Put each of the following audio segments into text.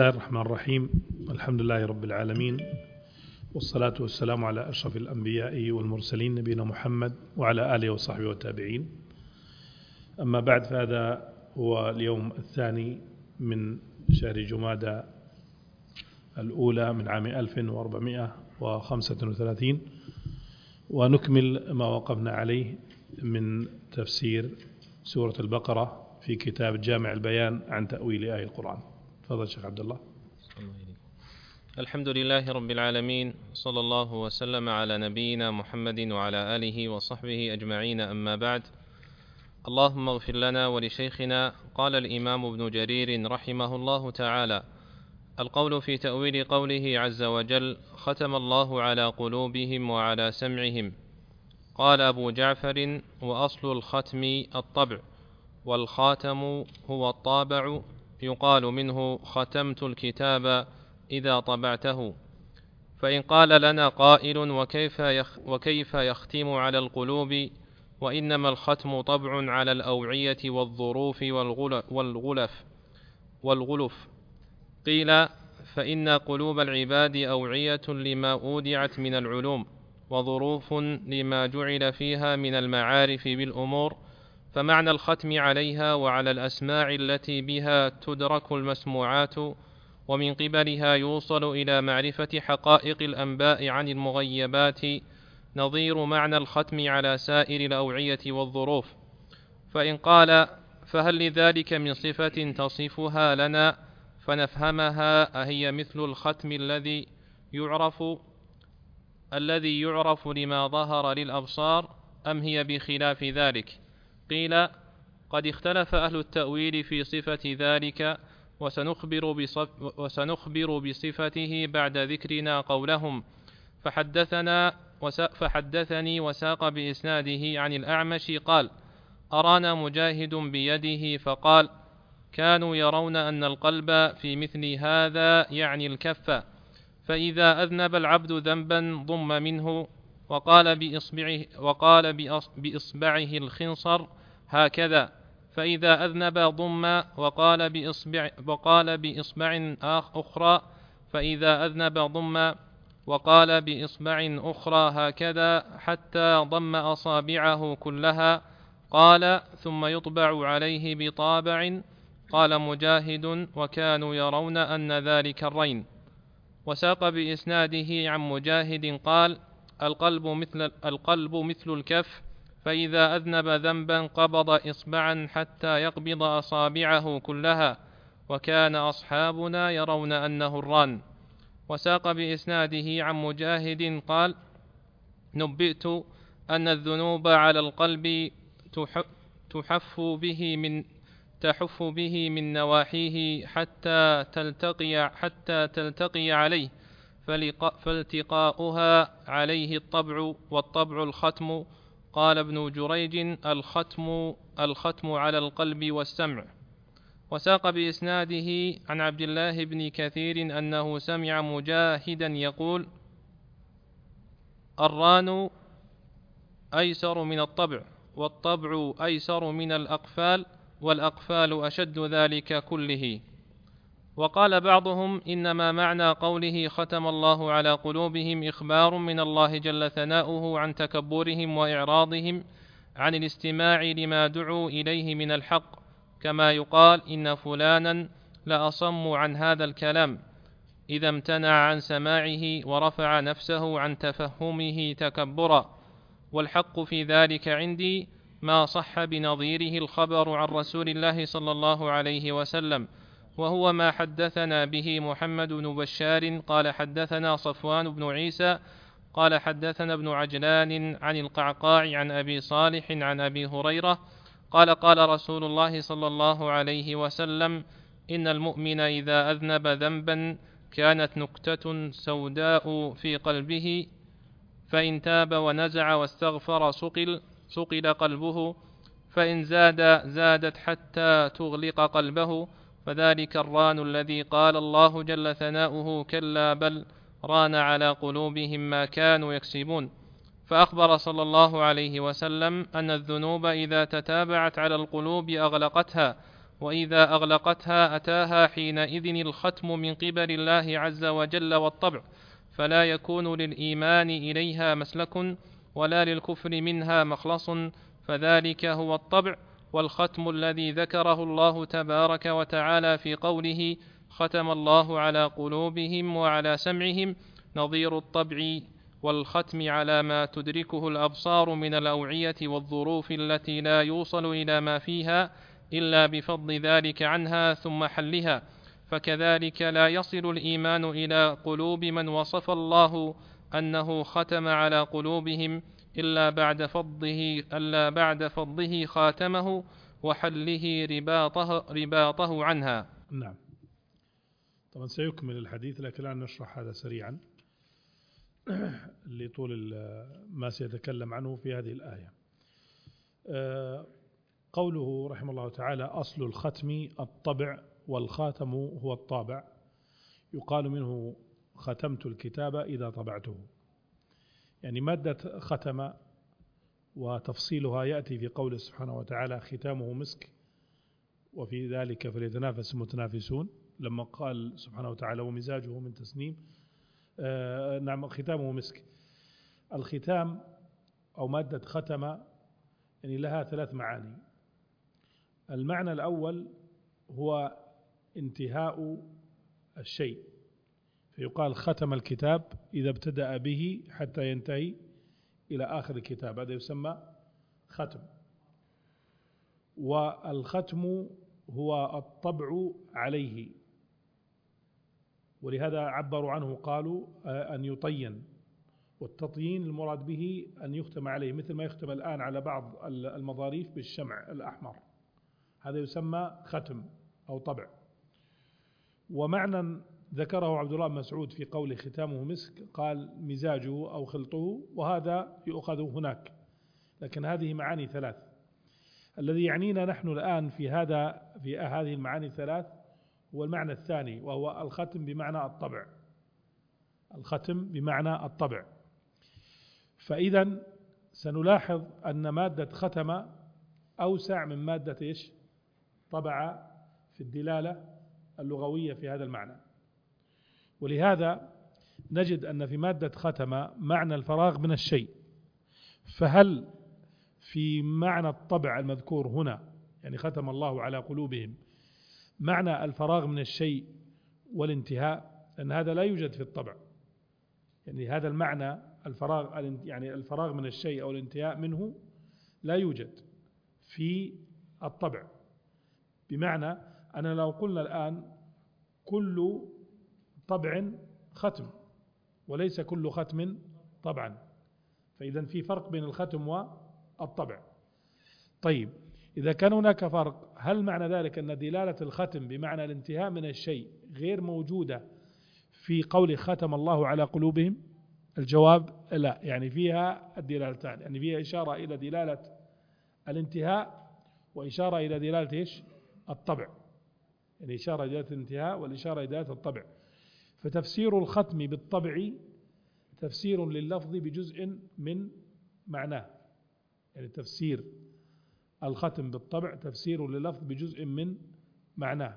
الله الرحمن الرحيم. الحمد لله رب العالمين، والصلاة والسلام على أشرف الأنبياء والمرسلين نبينا محمد وعلى آله وصحبه والتابعين. أما بعد، فهذا هو اليوم الثاني من شهر جمادى الأولى من عام 1435، ونكمل ما وقفنا عليه من تفسير سورة البقرة في كتاب جامع البيان عن تأويل آية القرآن. تفضل شيخ عبد الله. الحمد لله رب العالمين، صلى الله وسلم على نبينا محمد وعلى آله وصحبه أجمعين. أما بعد، اللهم اغفر لنا ولشيخنا. قال الإمام ابن جرير رحمه الله تعالى: القول في تأويل قوله عز وجل: ختم الله على قلوبهم وعلى سمعهم. قال أبو جعفر: وأصل الختم الطبع، والخاتم هو الطابع، يقال منه ختمت الكتاب إذا طبعته. فإن قال لنا قائل: وكيف يختم على القلوب، وإنما الختم طبع على الأوعية والظروف والغلف. قيل: فإن قلوب العباد أوعية لما أودعت من العلوم، وظروف لما جعل فيها من المعارف بالأمور، فمعنى الختم عليها وعلى الأسماع التي بها تدرك المسموعات، ومن قبلها يوصل إلى معرفة حقائق الأنباء عن المغيبات، نظير معنى الختم على سائر الأوعية والظروف. فإن قال: فهل لذلك من صفة تصفها لنا فنفهمها، أهي مثل الختم الذي يعرف لما ظهر للأبصار، أم هي بخلاف ذلك؟ قيل: قد اختلف أهل التأويل في صفة ذلك، وسنخبر بصفته بعد ذكرنا قولهم. فحدثني وساق بإسناده عن الأعمش قال: أرانا مجاهد بيده فقال: كانوا يرون أن القلب في مثل هذا يعني الكف، فإذا أذنب العبد ذنبا ضم منه، وقال بإصبعه الخنصر هكذا، فإذا أذنب ضم، وقال بإصبع أخرى، فإذا أذنب ضم، وقال بإصبع أخرى هكذا، حتى ضم أصابعه كلها. قال: ثم يطبع عليه بطابع. قال مجاهد: وكانوا يرون أن ذلك الرين. وساق بإسناده عن مجاهد قال: القلب مثل الكف، فإذا أذنب ذنبا قبض إصبعا حتى يقبض أصابعه كلها، وكان أصحابنا يرون أنه الران. وساق بإسناده عن مجاهد قال: نبئت أن الذنوب على القلب تحف به من نواحيه حتى تلتقي عليه، فالتقاؤها عليه الطبع، والطبع الختم. قال ابن جريج: الختم على القلب والسمع. وساق بإسناده عن عبد الله بن كثير أنه سمع مجاهدا يقول: الران أيسر من الطبع، والطبع أيسر من الأقفال، والأقفال أشد ذلك كله. وقال بعضهم: إنما معنى قوله ختم الله على قلوبهم إخبار من الله جل ثناؤه عن تكبرهم وإعراضهم عن الاستماع لما دعوا إليه من الحق، كما يقال: إن فلانا لأصم عن هذا الكلام، إذا امتنع عن سماعه ورفع نفسه عن تفهمه تكبرا. والحق في ذلك عندي ما صح بنظيره الخبر عن رسول الله صلى الله عليه وسلم، وهو ما حدثنا به محمد بن بشار قال: حدثنا صفوان بن عيسى قال: حدثنا ابن عجلان عن القعقاع عن أبي صالح عن أبي هريرة قال: قال رسول الله صلى الله عليه وسلم: إن المؤمن إذا أذنب ذنبا كانت نكتة سوداء في قلبه، فإن تاب ونزع واستغفر صقل قلبه، فإن زادت حتى تغلق قلبه، فذلك الران الذي قال الله جل ثناؤه: كلا بل ران على قلوبهم ما كانوا يكسبون. فأخبر صلى الله عليه وسلم أن الذنوب إذا تتابعت على القلوب أغلقتها، وإذا أغلقتها أتاها حينئذ الختم من قبل الله عز وجل والطبع، فلا يكون للإيمان إليها مسلك ولا للكفر منها مخلص، فذلك هو الطبع. والختم الذي ذكره الله تبارك وتعالى في قوله ختم الله على قلوبهم وعلى سمعهم نظير الطبع والختم على ما تدركه الأبصار من الأوعية والظروف التي لا يوصل إلى ما فيها إلا بفضل ذلك عنها ثم حلها. فكذلك لا يصل الإيمان إلى قلوب من وصف الله أنه ختم على قلوبهم إلا بعد فضه خاتمه وحله رباطه عنها. نعم. طبعا سيكمل الحديث، لكن الآن نشرح هذا سريعا لطول ما سيتكلم عنه في هذه الآية. قوله رحمه الله تعالى أصل الختم الطبع والخاتم هو الطابع، يقال منه ختمت الكتاب إذا طبعته. يعني مادة ختم وتفصيلها يأتي في قوله سبحانه وتعالى ختامه مسك وفي ذلك فليتنافس المتنافسون، لما قال سبحانه وتعالى ومزاجه من تسنيم. نعم، ختامه مسك. الختام أو مادة ختم يعني لها 3 معاني. المعنى الأول هو انتهاء الشيء، فيقال ختم الكتاب إذا ابتدأ به حتى ينتهي إلى آخر الكتاب، هذا يسمى ختم. والختم هو الطبع عليه، ولهذا عبروا عنه قالوا أن يطين، والتطيين المراد به أن يختم عليه، مثل ما يختم الآن على بعض المظاريف بالشمع الأحمر، هذا يسمى ختم أو طبع. ومعنى ذكره عبد الله بن مسعود في قول ختامه مسك قال مزاجه أو خلطه، وهذا يؤخذ هناك، لكن هذه معاني 3. الذي يعنينا نحن الآن في هذه المعاني 3 هو المعنى الثاني، وهو الختم بمعنى الطبع. الختم بمعنى الطبع. فإذا سنلاحظ أن مادة ختم أوسع من مادة إيش؟ طبع في الدلالة اللغوية في هذا المعنى. ولهذا نجد أن في مادة ختم معنى الفراغ من الشيء. فهل في معنى الطبع المذكور هنا، يعني ختم الله على قلوبهم، معنى الفراغ من الشيء والانتهاء؟ لأن هذا لا يوجد في الطبع. يعني هذا المعنى الفراغ، يعني الفراغ من الشيء أو الانتهاء منه لا يوجد في الطبع. بمعنى أننا لو قلنا الآن كل طبع ختم وليس كل ختم طبعا، فإذا في فرق بين الختم والطبع. طيب، إذا كان هناك فرق، هل معنى ذلك أن دلالة الختم بمعنى الانتهاء من الشيء غير موجودة في قول ختم الله على قلوبهم؟ الجواب لا، يعني فيها الدلالتان، يعني فيها إشارة إلى دلالة الانتهاء وإشارة إلى دلالة إيش؟ الطبع. يعني إشارة إلى دلالة الانتهاء والإشارة إلى دلالة الطبع. فتفسير الختم بالطبع تفسير لللفظ بجزء من معناه، يعني تفسير الختم بالطبع تفسير لللفظ بجزء من معناه.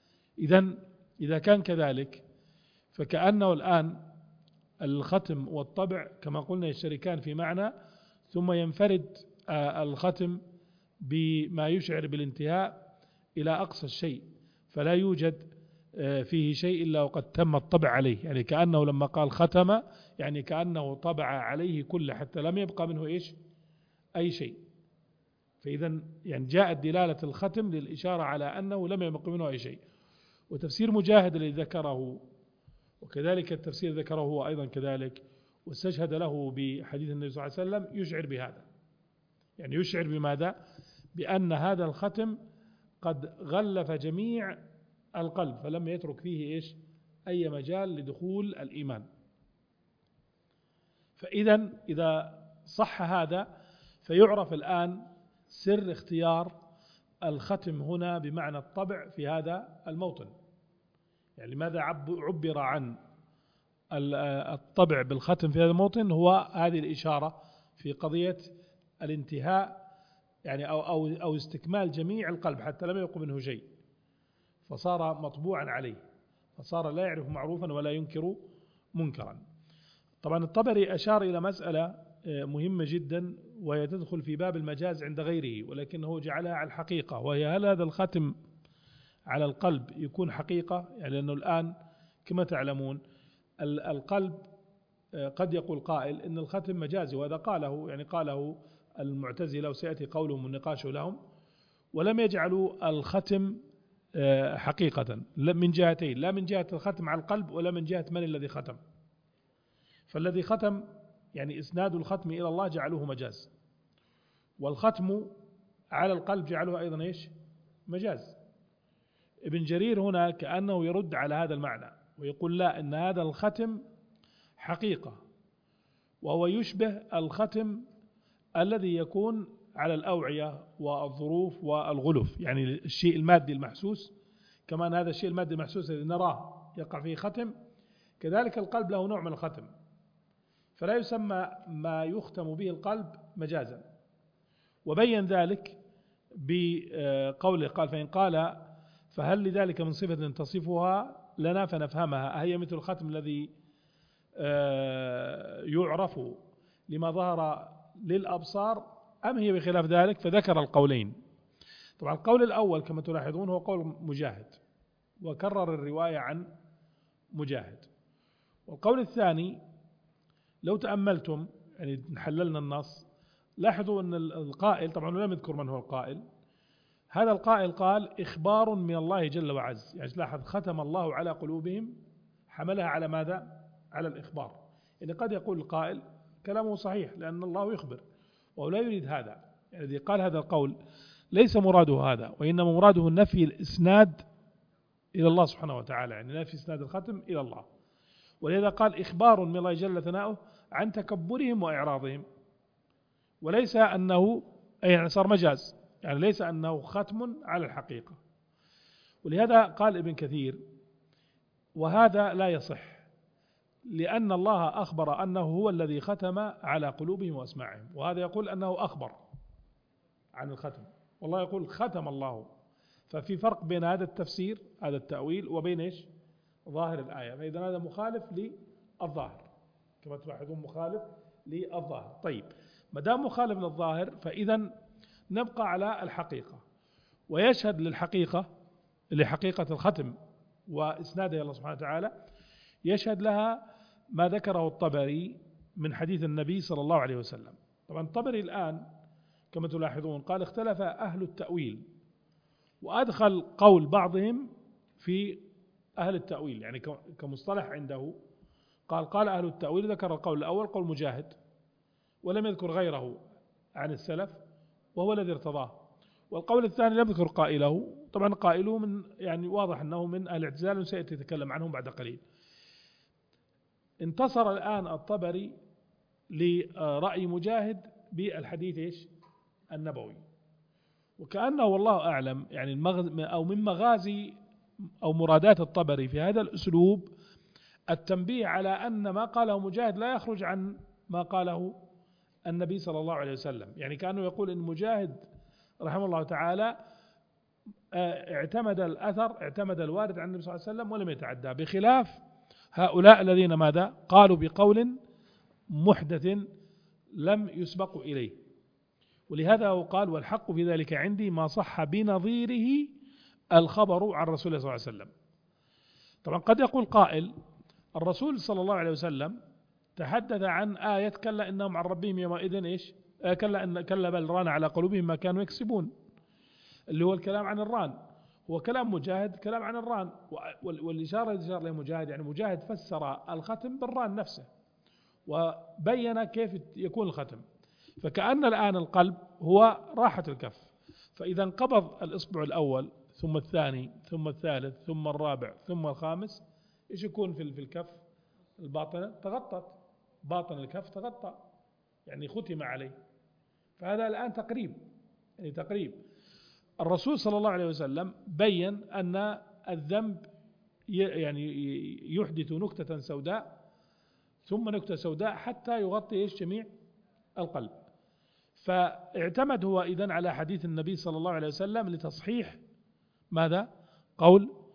إذا كان كذلك فكأنه الآن الختم والطبع كما قلنا يشتركان في معنى، ثم ينفرد الختم بما يشعر بالانتهاء إلى أقصى الشيء، فلا يوجد فيه شيء إلا وقد تم الطبع عليه. يعني كأنه لما قال ختم يعني كأنه طبع عليه كله حتى لم يبقى منه إيش؟ أي شيء. فإذا يعني جاءت دلالة الختم للإشارة على أنه لم يبقى منه أي شيء. وتفسير مجاهد الذي ذكره، وكذلك التفسير ذكره هو أيضا كذلك، واستشهد له بحديث النبي صلى الله عليه وسلم، يشعر بهذا. يعني يشعر بماذا؟ بأن هذا الختم قد غلف جميع القلب، فلم يترك فيه إيش؟ أي مجال لدخول الإيمان. إذا صح هذا فيعرف الآن سر اختيار الختم هنا بمعنى الطبع في هذا الموطن. يعني لماذا عبر عن الطبع بالختم في هذا الموطن؟ هو هذه الإشارة في قضية الانتهاء، يعني أو استكمال جميع القلب حتى لم يبق منه شيء. فصار مطبوعا عليه، فصار لا يعرف معروفا ولا ينكر منكرا. طبعا الطبري أشار إلى مسألة مهمة جدا، وهي تدخل في باب المجاز عند غيره، ولكنه جعلها على الحقيقة، وهي هل هذا الختم على القلب يكون حقيقة؟ يعني لأنه الآن كما تعلمون القلب قد يقول قائل إن الختم مجازي، وهذا قاله يعني قاله المعتزلة وسيأتي قولهم والنقاش لهم، ولم يجعلوا الختم حقيقة من جهتين، لا من جهة الختم على القلب ولا من جهة من الذي ختم. فالذي ختم يعني إسناد الختم إلى الله جعلوه مجاز، والختم على القلب جعلوه أيضا إيش؟ مجاز. ابن جرير هنا كأنه يرد على هذا المعنى ويقول لا، إن هذا الختم حقيقة، وهو يشبه الختم الذي يكون على الأوعية والظروف والغلف، يعني الشيء المادي المحسوس، كمان هذا الشيء المادي المحسوس الذي نراه يقع فيه ختم، كذلك القلب له نوع من الختم، فلا يسمى ما يختم به القلب مجازا. وبين ذلك بقوله قال فإن قال فهل لذلك من صفة تصفها لنا فنفهمها، أهي مثل الختم الذي يعرف لما ظهر للأبصار أم هي بخلاف ذلك؟ فذكر القولين. طبعا القول الأول كما تلاحظون هو قول مجاهد، وكرر الرواية عن مجاهد. والقول الثاني لو تأملتم يعني حللنا النص، لاحظوا أن القائل طبعا لم يذكر من هو القائل، هذا القائل قال إخبار من الله جل وعز، يعني لاحظ ختم الله على قلوبهم، حملها على ماذا؟ على الإخبار. يعني قد يقول القائل كلامه صحيح لأن الله يخبر، وهو لا يريد هذا، يعني الذي قال هذا القول ليس مراده هذا، وإنما مراده نفي الإسناد إلى الله سبحانه وتعالى، يعني نفي إسناد الختم إلى الله. ولذا قال إخبار من الله جل ثناؤه عن تكبرهم وإعراضهم، وليس أنه يعني صار مجاز، يعني ليس أنه ختم على الحقيقة. ولهذا قال ابن كثير وهذا لا يصح، لأن الله أخبر أنه هو الذي ختم على قلوبهم وأسماعهم، وهذا يقول أنه أخبر عن الختم، والله يقول ختم الله. ففي فرق بين هذا التفسير هذا التأويل وبين إيش؟ ظاهر الآية. فإذا هذا مخالف للظاهر كما تلاحظون، مخالف للظاهر. طيب ما دام مخالف للظاهر فإذا نبقى على الحقيقة، ويشهد للحقيقة لحقيقة الختم وإسنادها إلى الله سبحانه وتعالى، يشهد لها ما ذكره الطبري من حديث النبي صلى الله عليه وسلم. طبعا الطبري الآن كما تلاحظون قال اختلف أهل التأويل، وأدخل قول بعضهم في أهل التأويل، يعني كمصطلح عنده قال أهل التأويل، ذكر القول الأول قول مجاهد ولم يذكر غيره عن السلف وهو الذي ارتضاه، والقول الثاني لم يذكر قائله، طبعا قائله من يعني واضح أنه من أهل الاعتزال وسيأتي يتكلم عنهم بعد قليل. انتصر الآن الطبري لرأي مجاهد بالحديث إيش؟ النبوي، وكأنه والله أعلم يعني أو من مغازي أو مرادات الطبري في هذا الأسلوب التنبيه على أن ما قاله مجاهد لا يخرج عن ما قاله النبي صلى الله عليه وسلم. يعني كأنه يقول إن مجاهد رحمه الله تعالى اعتمد الأثر، اعتمد الوارد عن النبي صلى الله عليه وسلم ولم يتعدى، بخلاف هؤلاء الذين ماذا؟ قالوا بقول محدث لم يسبقوا إليه. ولهذا هو قال والحق في ذلك عندي ما صح بنظيره الخبر عن رسول الله صلى الله عليه وسلم. طبعا قد يقول قائل الرسول صلى الله عليه وسلم تحدث عن آية كلا إنهم عن ربهم يومئذ إيش؟ كلا بل ران على قلوبهم ما كانوا يكسبون، اللي هو الكلام عن الران، هو كلام مجاهد كلام عن الران، والإشارة اللي أشار لها مجاهد يعني مجاهد فسر الختم بالران نفسه وبين كيف يكون الختم، فكأن الآن القلب هو راحة الكف، فإذا انقبض الإصبع الأول ثم الثاني ثم الثالث ثم الرابع ثم الخامس، إيش يكون في الكف؟ الباطنة تغطت، باطن الكف تغطى، يعني ختم عليه. فهذا الآن تقريب، يعني تقريب. الرسول صلى الله عليه وسلم بين أن الذنب يعني يحدث نكتة سوداء ثم نكتة سوداء حتى يغطي جميع القلب. فاعتمد هو إذن على حديث النبي صلى الله عليه وسلم لتصحيح ماذا؟ قول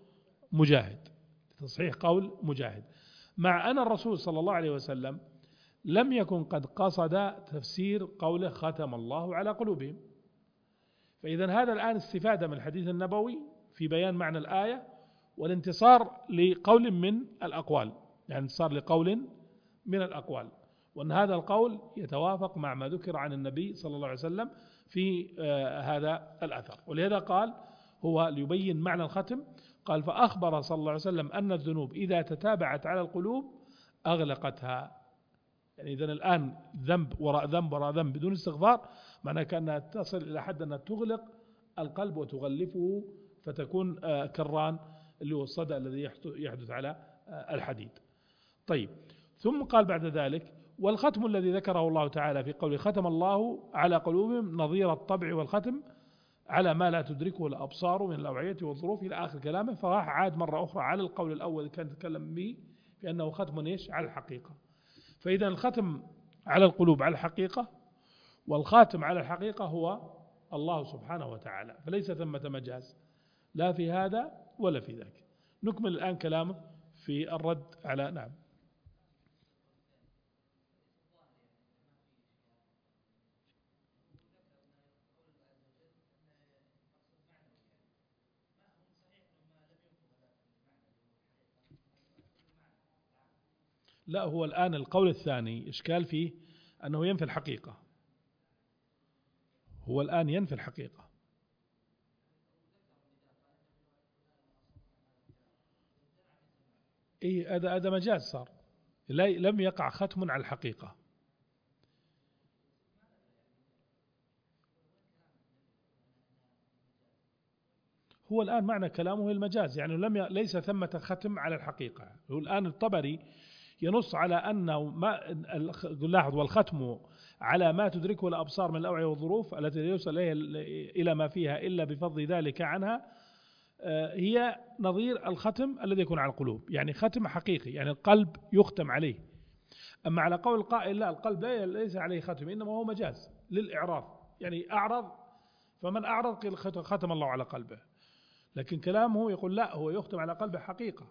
مجاهد، تصحيح قول مجاهد، مع أن الرسول صلى الله عليه وسلم لم يكن قد قصد تفسير قوله ختم الله على قلوبهم. فإذا هذا الآن استفادة من الحديث النبوي في بيان معنى الآية والانتصار لقول من الأقوال، يعني انتصار لقول من الأقوال، وأن هذا القول يتوافق مع ما ذكر عن النبي صلى الله عليه وسلم في هذا الأثر. ولهذا قال هو ليبين معنى الختم، قال فأخبر صلى الله عليه وسلم أن الذنوب إذا تتابعت على القلوب أغلقتها. يعني إذن الآن ذنب وراء ذنب وراء ذنب بدون استغفار، معناه كأنها تصل إلى حد أنها تغلق القلب وتغلفه فتكون كران اللي هو الصدى الذي يحدث على الحديد. طيب، ثم قال بعد ذلك والختم الذي ذكره الله تعالى في قوله ختم الله على قلوبهم نظير الطبع والختم على ما لا تدركه الأبصار من الأوعية والظروف إلى آخر كلامه. فراح عاد مرة أخرى على القول الأول اللي كان يتكلم به في أنه ختم إيش على الحقيقة. فإذا الختم على القلوب على الحقيقة، والخاتم على الحقيقة هو الله سبحانه وتعالى، فليس ثمة مجاز لا في هذا ولا في ذاك. نكمل الآن كلامه في الرد على نعم. لا، هو الآن القول الثاني إشكال فيه أنه ينفي الحقيقة، هو الآن ينفي الحقيقة. إيه، هذا مجاز صار، لم يقع ختم على الحقيقة. هو الآن معنى كلامه المجاز، يعني ليس ثمة ختم على الحقيقة. هو الآن الطبري ينص على أنه لاحظ والختم على ما تدركه الأبصار من الأوعية والظروف التي لا يوصل إلى ما فيها إلا بفضل ذلك عنها، هي نظير الختم الذي يكون على القلوب، يعني ختم حقيقي، يعني القلب يختم عليه. أما على قول القائل لا، القلب ليس عليه ختم، إنما هو مجاز للإعراض، يعني أعرض، فمن أعرض قيل ختم الله على قلبه. لكن كلامه يقول لا، هو يختم على قلبه حقيقة.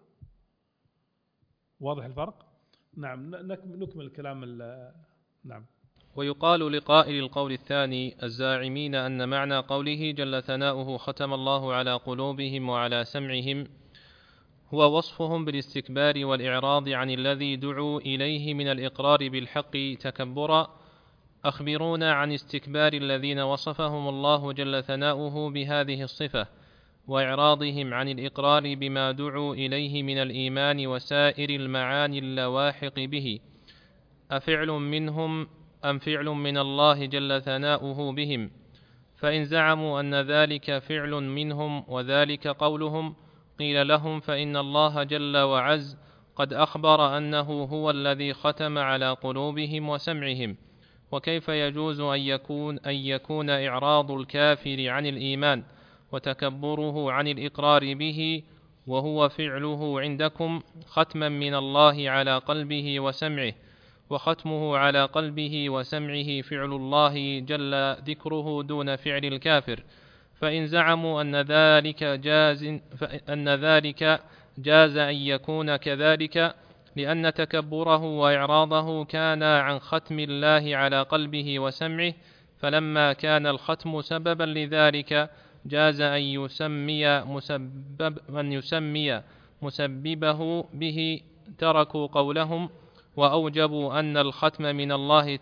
واضح الفرق؟ نعم، نكمل الكلام. نعم. ويقال لقائل القول الثاني الزاعمين أن معنى قوله جل ثناؤه ختم الله على قلوبهم وعلى سمعهم هو وصفهم بالاستكبار والإعراض عن الذي دعوا إليه من الإقرار بالحق تكبرا. أخبرونا عن استكبار الذين وصفهم الله جل ثناؤه بهذه الصفة وإعراضهم عن الإقرار بما دعوا إليه من الإيمان وسائر المعاني اللواحق به، أفعل منهم أم فعل من الله جل ثناؤه بهم؟ فإن زعموا أن ذلك فعل منهم وذلك قولهم قيل لهم فإن الله جل وعز قد أخبر أنه هو الذي ختم على قلوبهم وسمعهم، وكيف يجوز أن يكون إعراض الكافر عن الإيمان وتكبره عن الإقرار به وهو فعله عندكم ختما من الله على قلبه وسمعه، وختمه على قلبه وسمعه فعل الله جل ذكره دون فعل الكافر؟ فإن زعموا أن ذلك جاز أن يكون كذلك لأن تكبره وإعراضه كان عن ختم الله على قلبه وسمعه، فلما كان الختم سببا لذلك جاز أن يسمي مسببه به، تركوا قولهم وأوجبوا أن الختم من الله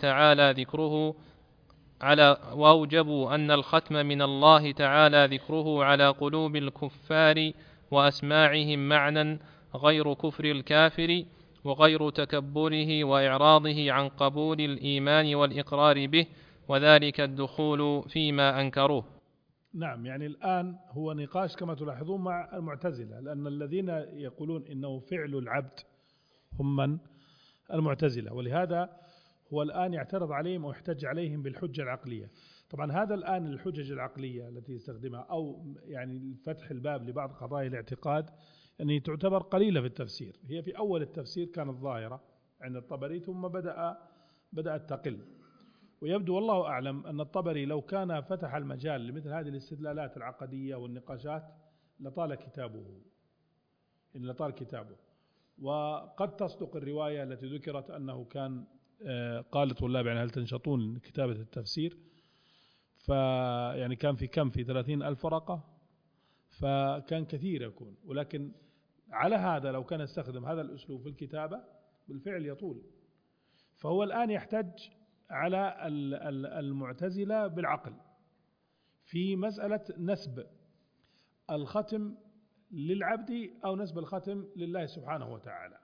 تعالى ذكره على قلوب الكفار وأسماعهم معنى غير كفر الكافر وغير تكبره وإعراضه عن قبول الإيمان والإقرار به، وذلك الدخول فيما أنكروه. نعم، يعني الآن هو نقاش كما تلاحظون مع المعتزلة، لأن الذين يقولون إنه فعل العبد هم من؟ المعتزلة، ولهذا هو الآن يعترض عليهم ويحتج عليهم بالحجة العقلية. طبعا هذا الآن الحجج العقلية التي يستخدمها أو يعني فتح الباب لبعض قضايا الاعتقاد يعني تعتبر قليلة في التفسير. هي في أول التفسير كانت ظاهرة عند الطبري ثم بدأت تقل، ويبدو والله أعلم أن الطبري لو كان فتح المجال لمثل هذه الاستدلالات العقدية والنقاشات لطال كتابه، إن لطال كتابه. وقد تصدق الرواية التي ذكرت أنه كان قال لطلاب يعني هل تنشطون كتابة التفسير، فيعني كان في 30,000 ورقة، فكان كثير يكون. ولكن على هذا لو كان يستخدم هذا الأسلوب في الكتابة بالفعل يطول. فهو الآن يحتج على المعتزلة بالعقل في مسألة نسب الختم للعبد أو نسب الختم لله سبحانه وتعالى.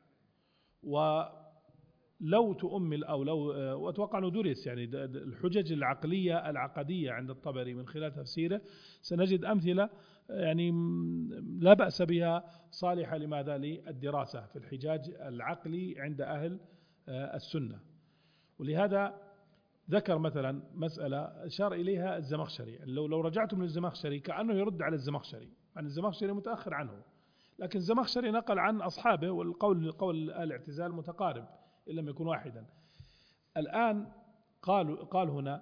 ولو تؤمل أو لو وأتوقع أنه درس يعني الحجج العقدية عند الطبري من خلال تفسيره، سنجد أمثلة يعني لا بأس بها صالحة لماذا للدراسة في الحجاج العقلي عند أهل السنة. ولهذا ذكر مثلا مسألة أشار إليها الزمخشري، يعني لو رجعتم للزمخشري كأنه يرد على الزمخشري، يعني الزمخشري متأخر عنه، لكن الزمخشري نقل عن أصحابه، والقول الاعتزال متقارب إن لم يكن واحدا. الآن قال هنا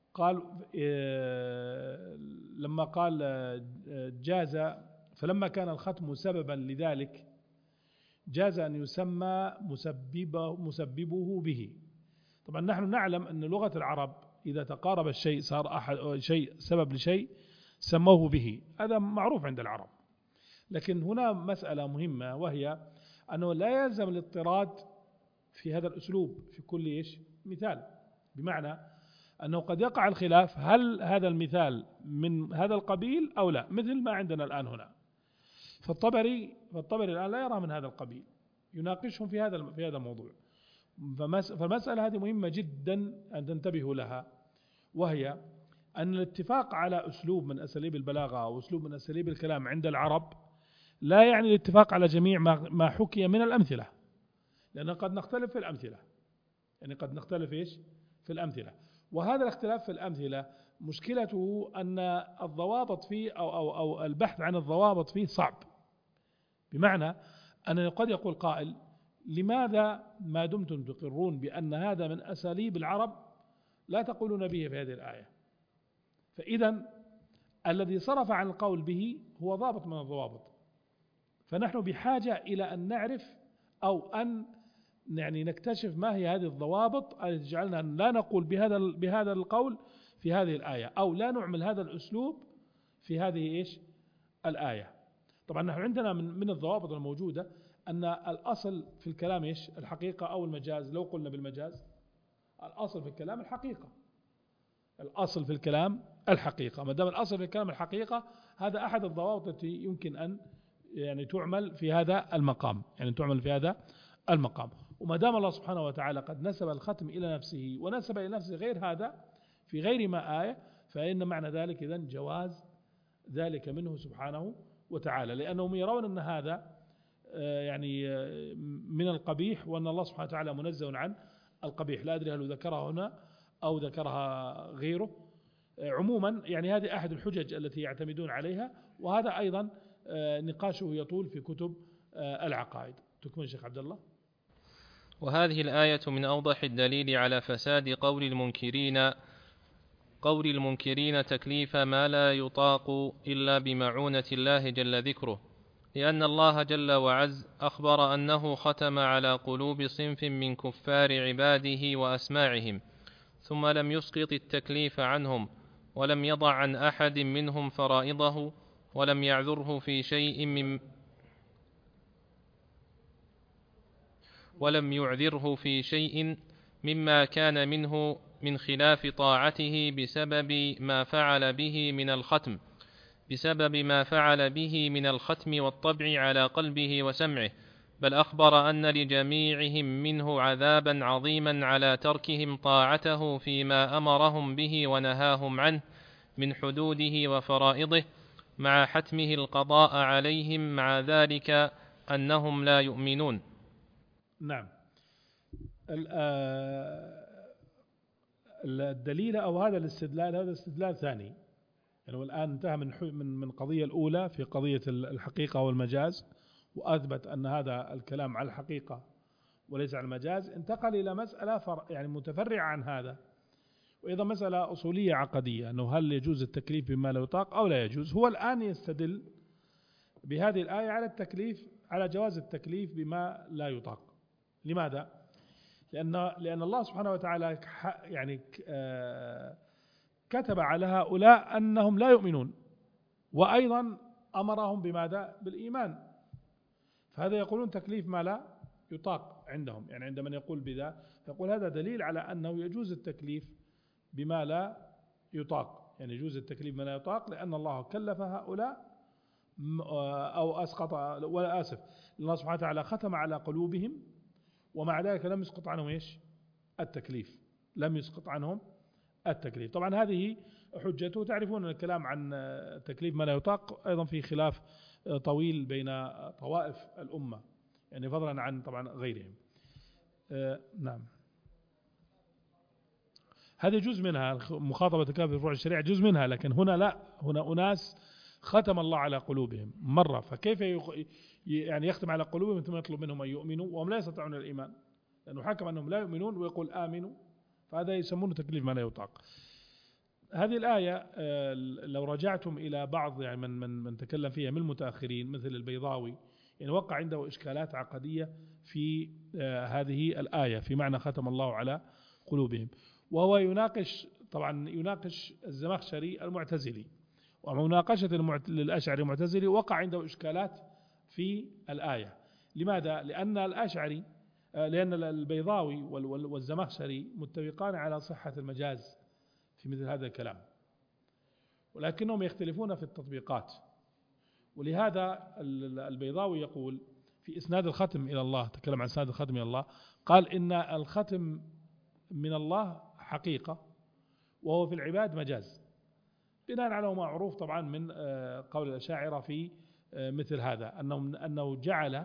لما قال جاز، فلما كان الختم سببا لذلك جاز أن يسمى مسببه به. طبعا نحن نعلم أن لغة العرب إذا تقارب الشيء صار شيء سبب لشيء سموه به، هذا معروف عند العرب. لكن هنا مسألة مهمة، وهي أنه لا يلزم الاضطراد في هذا الأسلوب في كل مثال، بمعنى أنه قد يقع الخلاف هل هذا المثال من هذا القبيل أو لا، مثل ما عندنا الآن هنا. فالطبري الآن لا يرى من هذا القبيل، يناقشهم في هذا الموضوع. فالمسألة هذه مهمة جدا أن تنتبهوا لها، وهي أن الاتفاق على أسلوب من أساليب البلاغة أو أسلوب من أساليب الكلام عند العرب لا يعني الاتفاق على جميع ما حكي من الأمثلة، لأن قد نختلف في الأمثلة، يعني قد نختلف في الأمثلة. وهذا الاختلاف في الأمثلة مشكلته أن الضوابط فيه أو البحث عن الضوابط فيه صعب، بمعنى أن قد يقول قائل لماذا ما دمتم تقرون بأن هذا من أساليب العرب لا تقولون به في هذه الآية؟ فإذا الذي صرف عن القول به هو ضابط من الضوابط. فنحن بحاجة إلى أن نعرف أو أن يعني نكتشف ما هي هذه الضوابط التي تجعلنا لا نقول بهذا القول في هذه الآية، أو لا نعمل هذا الأسلوب في هذه الآية. طبعا نحن عندنا من الضوابط الموجودة أن الأصل في الكلام الحقيقة أو المجاز. لو قلنا بالمجاز، الأصل في الكلام الحقيقة، الأصل في الكلام الحقيقة. ما دام الأصل في الكلام الحقيقة، هذا أحد الضوابط التي يمكن أن يعني تعمل في هذا المقام، وما دام الله سبحانه وتعالى قد نسب الختم إلى نفسه ونسب إلى نفسه غير هذا في غير ما آية، فإن معنى ذلك إذن جواز ذلك منه سبحانه وتعالى، لأنهم يرون أن هذا يعني من القبيح، وأن الله سبحانه وتعالى منزه عن القبيح. لا أدري هل ذكرها هنا أو ذكرها غيره. عموما يعني هذه أحد الحجج التي يعتمدون عليها، وهذا أيضا نقاشه يطول في كتب العقائد. تكمل شيخ عبد الله. وهذه الآية من أوضح الدليل على فساد قول المنكرين تكليف ما لا يطاق إلا بمعونة الله جل ذكره، لأن الله جل وعز أخبر أنه ختم على قلوب صنف من كفار عباده وأسماعهم، ثم لم يسقط التكليف عنهم، ولم يضع عن أحد منهم فرائضه، ولم يعذره في شيء مما كان منه من خلاف طاعته بسبب ما فعل به من الختم والطبع على قلبه وسمعه، بل أخبر أن لجميعهم منه عذابا عظيما على تركهم طاعته فيما أمرهم به ونهاهم عنه من حدوده وفرائضه، مع حتمه القضاء عليهم، مع ذلك أنهم لا يؤمنون. نعم. الدليل أو هذا الاستدلال ثاني، يعني الآن انتهى من قضية الأولى في قضية الحقيقة والمجاز، وأثبت أن هذا الكلام على الحقيقة وليس على المجاز. انتقل إلى مسألة يعني متفرعة عن هذا، وإذا مسألة أصولية عقدية، أنه هل يجوز التكليف بما لا يطاق أو لا يجوز. هو الآن يستدل بهذه الآية على التكليف على جواز التكليف بما لا يطاق. لماذا؟ لأن الله سبحانه وتعالى يعني كتب على هؤلاء أنهم لا يؤمنون، وأيضا أمرهم بماذا؟ بالإيمان. فهذا يقولون تكليف ما لا يطاق عندهم، يعني عندما يقول بذا يقول هذا دليل على أنه يجوز التكليف بما لا يطاق، يعني يجوز التكليف بما لا يطاق لأن الله كلف هؤلاء أو أسقط، ولا آسف، الله سبحانه وتعالى ختم على قلوبهم، ومع ذلك لم يسقط عنهم إيش؟ التكليف، لم يسقط عنهم التكليف. طبعا هذه حجته. تعرفون الكلام عن تكليف ما لا يطاق أيضا في خلاف طويل بين طوائف الأمة، يعني فضلا عن طبعا غيرهم. نعم، هذه جزء منها مخاطبة تكافؤ في فروع الشريعة، جزء منها، لكن هنا لا، هنا أناس ختم الله على قلوبهم مرة، فكيف يعني يختم على قلوبهم ثم يطلب منهم أن يؤمنوا وهم لا يستطيعون الإيمان، لأنه حكم أنهم لا يؤمنون ويقول آمنوا، فهذا يسمونه تكليف ما لا يطاق. هذه الآية لو رجعتم إلى بعض يعني من تكلم فيها من المتأخرين مثل البيضاوي، يعني وقع عنده إشكالات عقدية في هذه الآية في معنى ختم الله على قلوبهم، وهو يناقش طبعا يناقش الزمخشري المعتزلي، ومناقشة للأشعري المعتزلي وقع عنده إشكالات في الآية. لماذا؟ لأن الأشعري لأن البيضاوي والزمخشري متفقان على صحة المجاز في مثل هذا الكلام، ولكنهم يختلفون في التطبيقات. ولهذا البيضاوي يقول في إسناد الختم إلى الله، تكلم عن إسناد الختم إلى الله، قال إن الختم من الله حقيقة وهو في العباد مجاز، بناء على معروف طبعا من قول الأشاعرة في مثل هذا، أنه جعل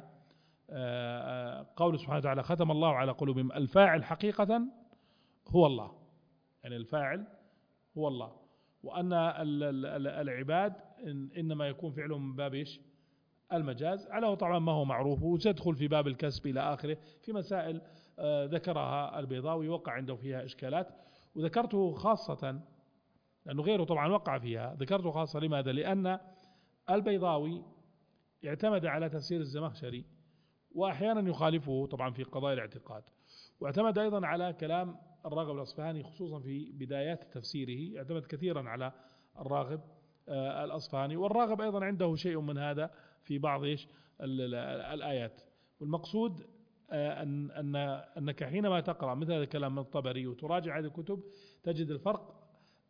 قول سبحانه وتعالى ختم الله على قلوبهم الفاعل حقيقة هو الله، يعني الفاعل هو الله، وأن العباد إنما يكون فعلهم من باب إيش؟ المجاز، على طبعا ما هو معروف، وسيدخل في باب الكسب إلى آخره في مسائل ذكرها البيضاوي وقع عنده فيها إشكالات، وذكرته خاصة لأنه غيره طبعا وقع فيها، ذكرته خاصة. لماذا؟ لأن البيضاوي اعتمد على تفسير الزمخشري وأحيانا يخالفه طبعا في قضايا الاعتقاد، واعتمد أيضا على كلام الراغب الأصفهاني خصوصا في بدايات تفسيره، اعتمد كثيرا على الراغب الأصفهاني، والراغب أيضا عنده شيء من هذا في بعض الآيات. والمقصود أنك حينما تقرأ مثل هذا الكلام من الطبري وتراجع هذه الكتب تجد الفرق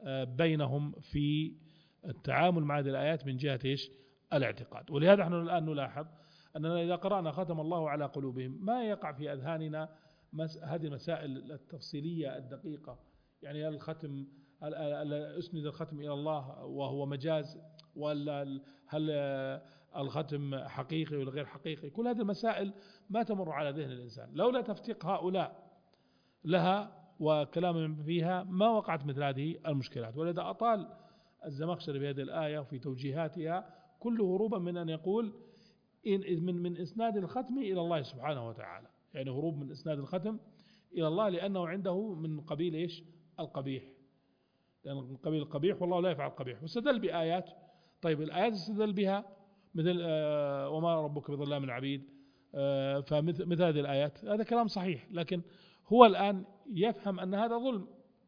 بينهم في التعامل مع هذه الآيات من جهة إيش؟ الاعتقاد. ولهذا نحن الآن نلاحظ أننا إذا قرأنا ختم الله على قلوبهم ما يقع في أذهاننا هذه المسائل التفصيلية الدقيقة، يعني الختم أسند الختم إلى الله وهو مجاز، ولا هل الختم حقيقي ولا غير حقيقي، كل هذه المسائل ما تمر على ذهن الإنسان لولا تفتيق هؤلاء لها وكلام فيها ما وقعت مثل هذه المشكلات. ولذا أطال الزمخشري بهذه الآية وفي توجيهاتها كله هروبا من أن يقول من إسناد الختم إلى الله سبحانه وتعالى، يعني هروب من إسناد الختم إلى الله لأنه عنده من قبيل إيش؟ القبيح، لأن من قبيل القبيح والله لا يفعل القبيح، واستدل بآيات. طيب الآيات استدل بها مثل وما ربك بظلام العبيد، فمثل هذه الآيات هذا كلام صحيح، لكن هو الآن يفهم أن هذا ظلم،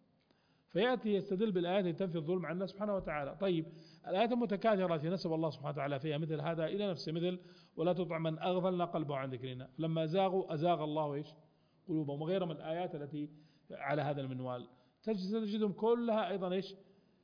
فيأتي يستدل بالآيات التي تنفي الظلم عن الله سبحانه وتعالى. طيب الآيات المتكاثرة التي نسب الله سبحانه وتعالى فيها مثل هذا إلى نفسه، مثل ولا تطع من أغفلنا قلبه عن ذكرنا، فلما زاغوا أزاغ الله إيش؟ قلوبهم، وغيرها من الآيات التي على هذا المنوال تجدهم كلها أيضا إيش؟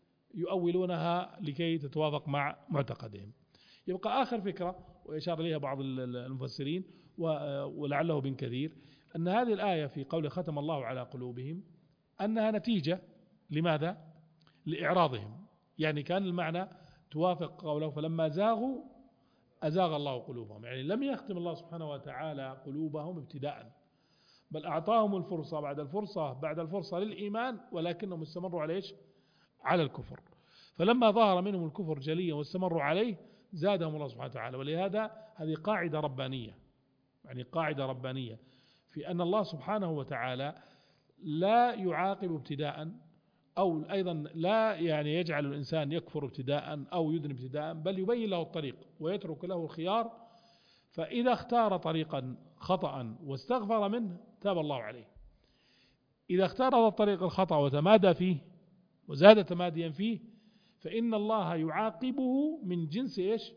يؤولونها لكي تتوافق مع معتقدهم. يبقى آخر فكرة وإشار إليها بعض المفسرين ولعله ابن كثير، أن هذه الآية في قول ختم الله على قلوبهم أنها نتيجة لماذا؟ لإعراضهم، يعني كان المعنى توافق قوله فلما زاغوا أزاغ الله قلوبهم، يعني لم يختم الله سبحانه وتعالى قلوبهم ابتداء، بل أعطاهم الفرصة بعد الفرصة بعد الفرصة للإيمان، ولكنهم استمروا على إيش؟ على الكفر، فلما ظهر منهم الكفر جليا واستمروا عليه زادهم الله سبحانه وتعالى. ولهذا هذه قاعدة ربانية، يعني قاعدة ربانية في أن الله سبحانه وتعالى لا يعاقب ابتداء، أو أيضا لا يعني يجعل الإنسان يكفر ابتداء أو يذنب ابتداء، بل يبين له الطريق ويترك له الخيار، فإذا اختار طريقا خطأ واستغفر منه تاب الله عليه. إذا اختار هذا الطريق الخطأ وتمادى فيه وزاد تماديا فيه فإن الله يعاقبه من جنس إيش؟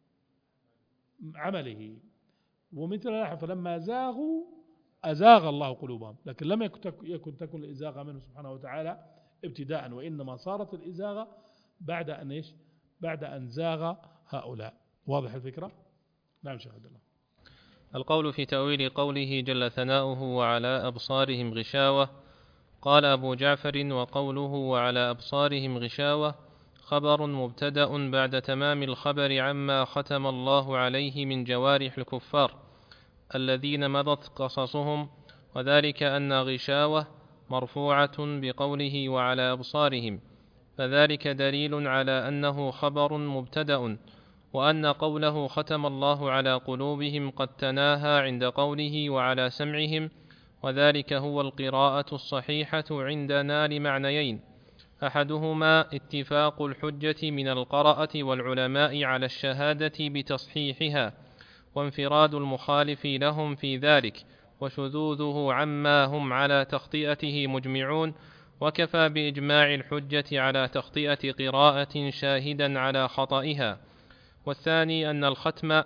عمله. ومثل لاحظ فلما زاغوا أزاغ الله قلوبهم، لكن لم يكن تكن الإزاغة منه سبحانه وتعالى ابتداء، وإنما صارت الإزاغة بعد أن إيش؟ بعد أن زاغ هؤلاء. واضح الفكرة؟ نعم شيخ عبد الله. القول في تأويل قوله جل ثناؤه وعلى أبصارهم غشاوة. قال أبو جعفر: وقوله وعلى أبصارهم غشاوة خبر مبتدأ بعد تمام الخبر عما ختم الله عليه من جوارح الكفار الذين مضت قصصهم، وذلك أن غشاوة مرفوعة بقوله وعلى أبصارهم، فذلك دليل على أنه خبر مبتدأ، وأن قوله ختم الله على قلوبهم قد تناهى عند قوله وعلى سمعهم، وذلك هو القراءة الصحيحة عندنا لمعنيين: أحدهما اتفاق الحجة من القراءة والعلماء على الشهادة بتصحيحها، وانفراد المخالف لهم في ذلك، وشذوذه عما هم على تخطئته مجمعون، وكفى بإجماع الحجة على تخطئة قراءة شاهدا على خطئها. والثاني أن الختم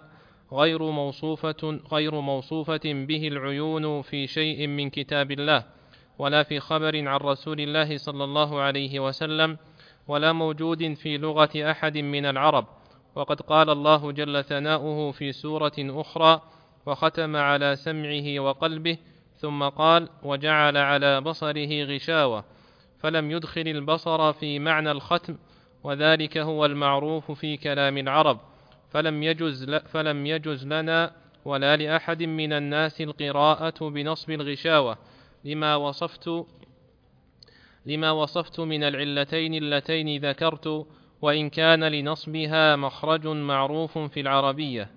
غير موصوفة به العيون في شيء من كتاب الله، ولا في خبر عن رسول الله صلى الله عليه وسلم، ولا موجود في لغة أحد من العرب. وقد قال الله جل ثناؤه في سورة أخرى: وختم على سمعه وقلبه، ثم قال: وجعل على بصره غشاوة، فلم يدخل البصر في معنى الختم، وذلك هو المعروف في كلام العرب، فلم يجز لنا ولا لأحد من الناس القراءة بنصب الغشاوة لما وصفت من العلتين اللتين ذكرت، وإن كان لنصبها مخرج معروف في العربية.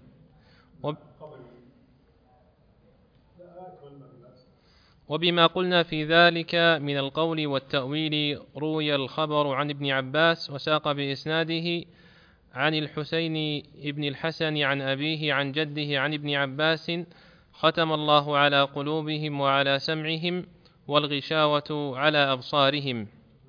وبما قلنا في ذلك من القول والتأويل روي الخبر عن ابن عباس وساق بإسناده عن الحسين ابن الحسن عن أبيه عن جده عن ابن عباس: ختم الله على قلوبهم وعلى سمعهم، والغشاوة على أبصارهم.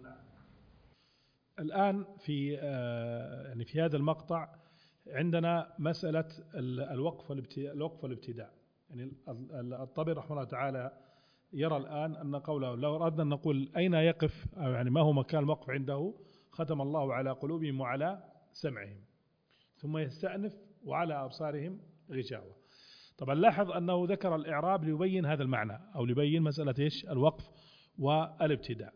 الآن في هذا المقطع عندنا مسألة الوقف والابتداء. يعني الطبري رحمه الله تعالى يرى الآن أن قوله لو أردنا أن نقول أين يقف، أو يعني ما هو مكان الوقف عنده: ختم الله على قلوبهم وعلى سمعهم، ثم يستأنف وعلى أبصارهم غشاوة. طبعا لاحظ أنه ذكر الإعراب ليبين هذا المعنى، أو ليبين مسألة إيش؟ الوقف والابتداء.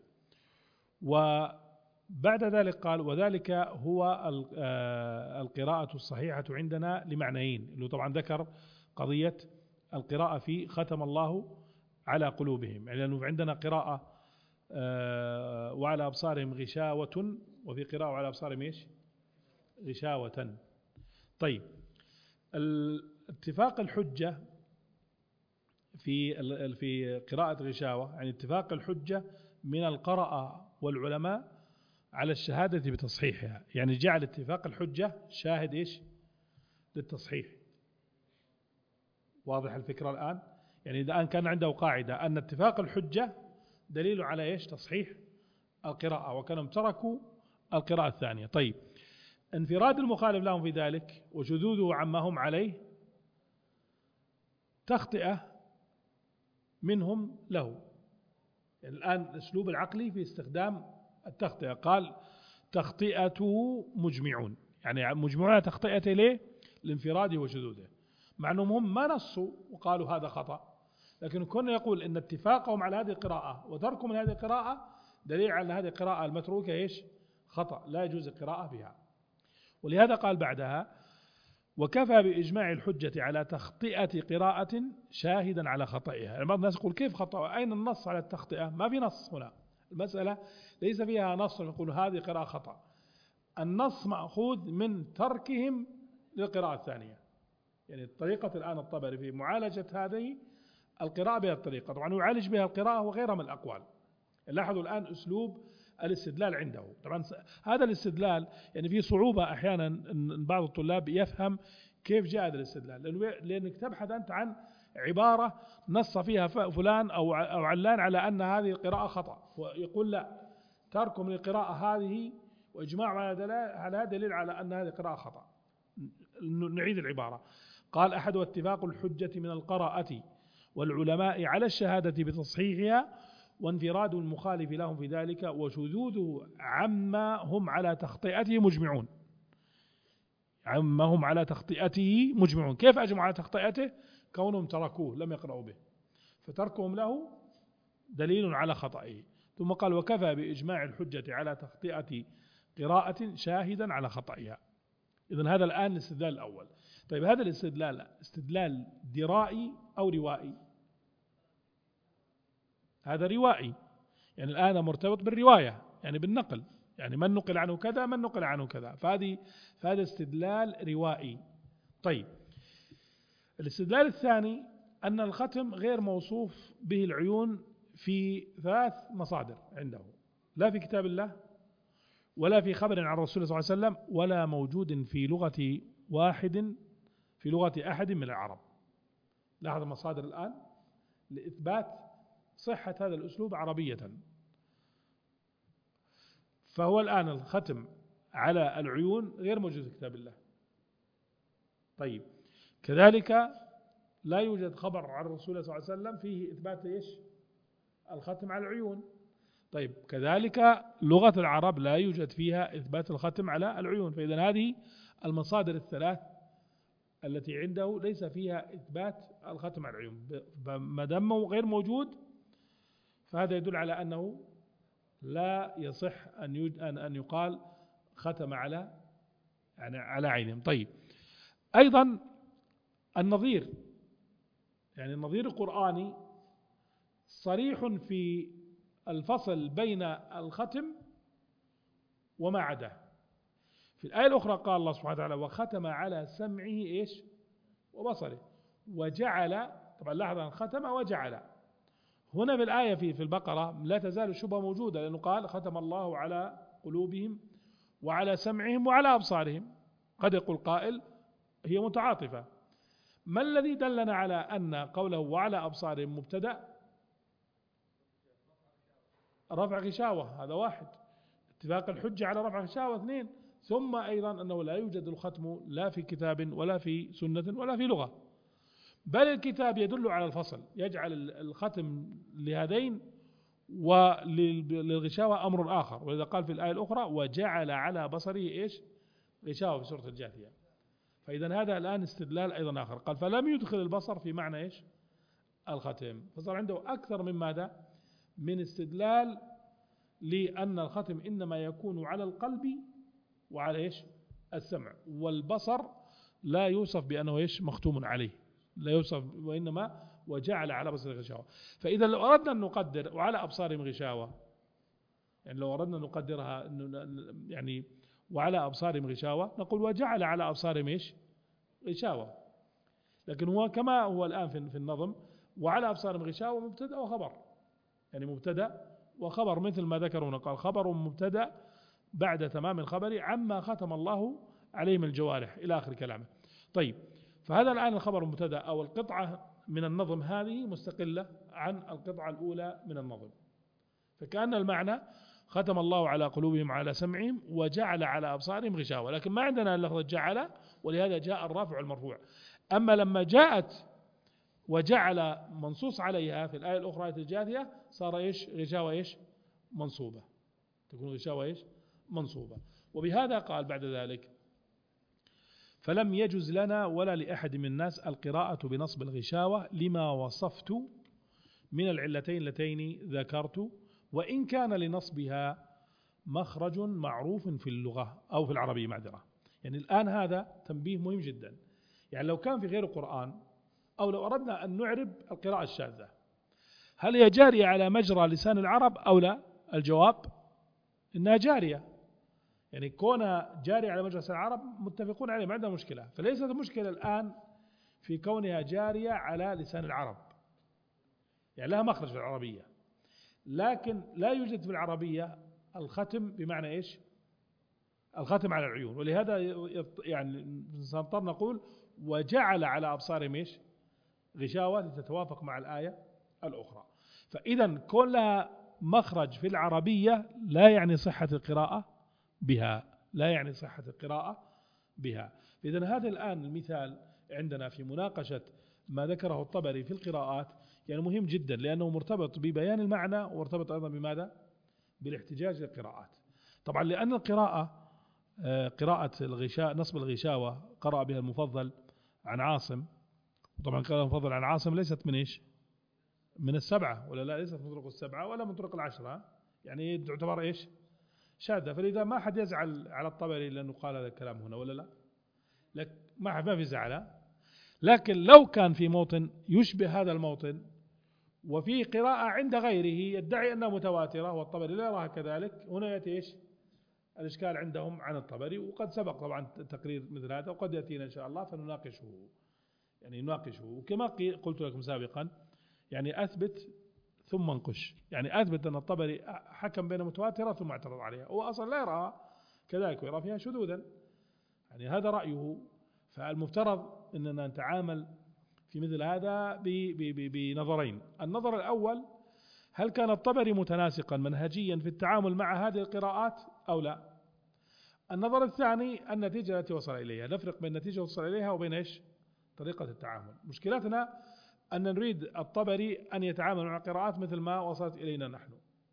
وبعد ذلك قال: وذلك هو القراءة الصحيحة عندنا لمعنيين، اللي طبعا ذكر قضية القراءة في ختم الله على قلوبهم، يعني لأنه عندنا قراءة وعلى أبصارهم غشاوة، وفي قراءة وعلى أبصارهم إيش؟ غشاوة. طيب، اتفاق الحجة في قراءة غشاوة، يعني اتفاق الحجة من القراءة والعلماء على الشهادة بتصحيحها، يعني جعل اتفاق الحجة شاهد إيش؟ للتصحيح. واضح الفكرة الآن؟ يعني الآن كان عنده قاعدة أن اتفاق الحجة دليل على إيش؟ تصحيح القراءة، وكانوا تركوا القراءة الثانية. طيب، انفراد المخالف لهم في ذلك وشذوذه عما هم عليه تخطئة منهم له. يعني الآن الأسلوب العقلي في استخدام التخطئة، قال تخطئته مجمعون، يعني مجموعة تخطئة ليه؟ لانفراده وشذوذه، مع أنهم هم ما نصوا وقالوا هذا خطأ، لكن كنا يقول إن اتفاقهم على هذه القراءة وتركهم من هذه القراءة دليل على هذه القراءة المتروكة إيش؟ خطأ، لا يجوز القراءة بها. ولهذا قال بعدها: وكفى بإجماع الحجة على تخطئة قراءة شاهدا على خطئها. يعني بعض الناس يقول كيف خطأ؟ أين النص على التخطئة؟ ما في نص هنا، المسألة ليس فيها نص يقول هذه قراءة خطأ، النص مأخوذ من تركهم للقراءة الثانية. يعني طريقة الآن الطبري في معالجة هذه القراءة بهذه الطريقة، طبعا يعالج بها القراءة وغيرها من الأقوال. لاحظوا الآن أسلوب الاستدلال عنده. طبعا هذا الاستدلال يعني فيه صعوبة أحيانا أن بعض الطلاب يفهم كيف جاء هذا الاستدلال؟ لأنك تبحث أنت عن عبارة نص فيها فلان أو علان على أن هذه القراءة خطأ، ويقول لا، تركم للقراءة هذه وإجماع على هذا دليل على أن هذه القراءة خطأ. نعيد العبارة. قال: أحد اتفاق الحجة من القراءة والعلماء على الشهادة بتصحيحها، وانفراد المخالف لهم في ذلك، وشذوذه عما هم على تخطئته مجمعون. عما هم على تخطئته مجمعون. كيف أجمعوا على تخطئته؟ كونهم تركوه لم يقرأوا به، فتركهم له دليل على خطئه. ثم قال: وكفى بإجماع الحجة على تخطئة قراءة شاهدا على خطئها. إذن هذا الآن الاستدلال الأول. طيب هذا الاستدلال استدلال درائي أو روائي؟ هذا روائي، يعني الآن مرتبط بالرواية، يعني بالنقل، يعني من نقل عنه كذا من نقل عنه كذا، فهذا استدلال روائي. طيب الاستدلال الثاني أن الختم غير موصوف به العيون في 3 مصادر عنده، لا في كتاب الله، ولا في خبر عن الرسول صلى الله عليه وسلم، ولا موجود في لغة أحد من العرب. لاحظ المصادر الآن لإثبات صحة هذا الأسلوب عربية. فهو الآن الختم على العيون غير موجود في كتاب الله. طيب كذلك لا يوجد خبر عن الرسول صلى الله عليه وسلم فيه إثبات إيش؟ الختم على العيون. طيب كذلك لغة العرب لا يوجد فيها إثبات الختم على العيون. فإذا هذه المصادر الثلاث التي عنده ليس فيها إثبات الختم على العيون. ما دام غير موجود فهذا يدل على أنه لا يصح أن يقال ختم على عينهم. طيب أيضا النظير، يعني النظير القرآني صريح في الفصل بين الختم وما عداه. في الآية الأخرى قال الله سبحانه وتعالى: وختم على سمعه إيش؟ وبصره وجعل. طبعا لاحظ أن ختم وجعل. هنا بالآية في البقرة لا تزال الشبهة موجودة، لأنه قال: ختم الله على قلوبهم وعلى سمعهم وعلى أبصارهم. قد يقول قائل هي متعاطفة. ما الذي دلنا على أن قوله وعلى أبصارهم مبتدأ؟ رفع غشاوة، هذا واحد. اتفاق الحجة على رفع غشاوة 2. ثم أيضا أنه لا يوجد الختم لا في كتاب ولا في سنة ولا في لغة، بل الكتاب يدل على الفصل، يجعل الختم لهذين وللغشاوة أمر آخر. ولذا قال في الآية الأخرى: وجعل على بصره إيش؟ غشاوة في سورة الجاثية. فإذا هذا الآن استدلال أيضا آخر. قال: فلم يدخل البصر في معنى إيش؟ الختم. فصار عنده أكثر من ماذا؟ من استدلال لأن الختم إنما يكون على القلب وعلى إيش؟ السمع، والبصر لا يوصف بأنه إيش؟ مختوم عليه، لا يوصف، وإنما وجعل على بصره غشاوة. فإذا لو أردنا أن نقدر وعلى أبصارهم غشاوة، يعني لو أردنا أن نقدرها يعني وعلى أبصارهم غشاوة، نقول وجعل على أبصارهم إيش؟ غشاوة. لكن هو كما هو الآن في النظم: وعلى أبصارهم غشاوة مبتدأ وخبر، يعني مبتدأ وخبر، مثل ما ذكرون. قال: خبر مبتدأ بعد تمام الخبر عما ختم الله عليه من الجوارح، إلى آخر كلامه. طيب فهذا الآن الخبر المبتدأ أو القطعة من النظم هذه مستقلة عن القطعة الأولى من النظم. فكأن المعنى: ختم الله على قلوبهم وعلى سمعهم وجعل على أبصارهم غشاوة. لكن ما عندنا لفظة جعل، ولهذا جاء الرافع والمرفوع. أما لما جاءت وجعل منصوص عليها في الآية الأخرى آية الجاثية، صار إيش؟ غشاوة إيش؟ منصوبة، تكون غشاوة إيش؟ منصوبة. وبهذا قال بعد ذلك: فلم يجز لنا ولا لأحد من الناس القراءة بنصب الغشاوة لما وصفت من العلتين اللتين ذكرت، وإن كان لنصبها مخرج معروف في اللغة أو في العربية، معذرة. يعني الآن هذا تنبيه مهم جدا. يعني لو كان في غير القرآن، أو لو أردنا أن نعرب القراءة الشاذة، هل هي جارية على مجرى لسان العرب أو لا؟ الجواب إنها جارية. يعني كونها جارية على مجرى لسان العرب متفقون عليه، ما عندنا مشكلة. فليست المشكلة الآن في كونها جارية على لسان العرب، يعني لها مخرج في العربية، لكن لا يوجد في العربية الختم بمعنى إيش؟ الختم على العيون. ولهذا يعني سنضطر نقول وجعل على أبصارهم إيش؟ غشاوة لتتوافق مع الآية الأخرى. فإذا كون لها مخرج في العربية لا يعني صحة القراءة بها، لا يعني صحة القراءة بها. إذن هذا الآن المثال عندنا في مناقشة ما ذكره الطبري في القراءات يعني مهم جدا، لأنه مرتبط ببيان المعنى ومرتبط أيضا بماذا؟ بالاحتجاج للقراءات. طبعا لأن القراءة قراءة الغشاء نصب الغشاوة قرأ بها المفضل عن عاصم، طبعا قراءة المفضل عن عاصم ليست من إيش؟ من السبعة، ولا لا، ليست من طرق السبعة ولا من طرق العشرة، يعني تعتبر إيش؟ شاذة. فلذا ما حد يزعل على الطبري لأنه قال هذا الكلام هنا، ولا لا؟ لك ما في زعل. لكن لو كان في موطن يشبه هذا الموطن وفي قراءة عند غيره يدعي أنها متواترة والطبري لا يراها كذلك، هنا يأتي إيش؟ الإشكال عندهم عن الطبري. وقد سبق طبعا تقرير مثل هذا وقد يأتينا إن شاء الله فنناقشه، يعني نناقشه. وكما قلت لكم سابقا يعني أثبت ثم انقش، يعني أثبت أن الطبري حكم بين متواترة ثم اعترض عليها، هو أصلا لا يراها كذلك ويرى فيها شذوذا، يعني هذا رأيه. فالمفترض أننا نتعامل في مثل هذا بنظرين. النظر الأول، هل كان الطبري متناسقا منهجيا في التعامل مع هذه القراءات أو لا؟ النظر الثاني النتيجة التي وصل إليها، نفرق بين النتيجة وصل إليها وبين إيش؟ طريقة التعامل. مشكلتنا أن نريد الطبري أن يتعامل مع القراءات مثل ما وصلت إلينا نحن،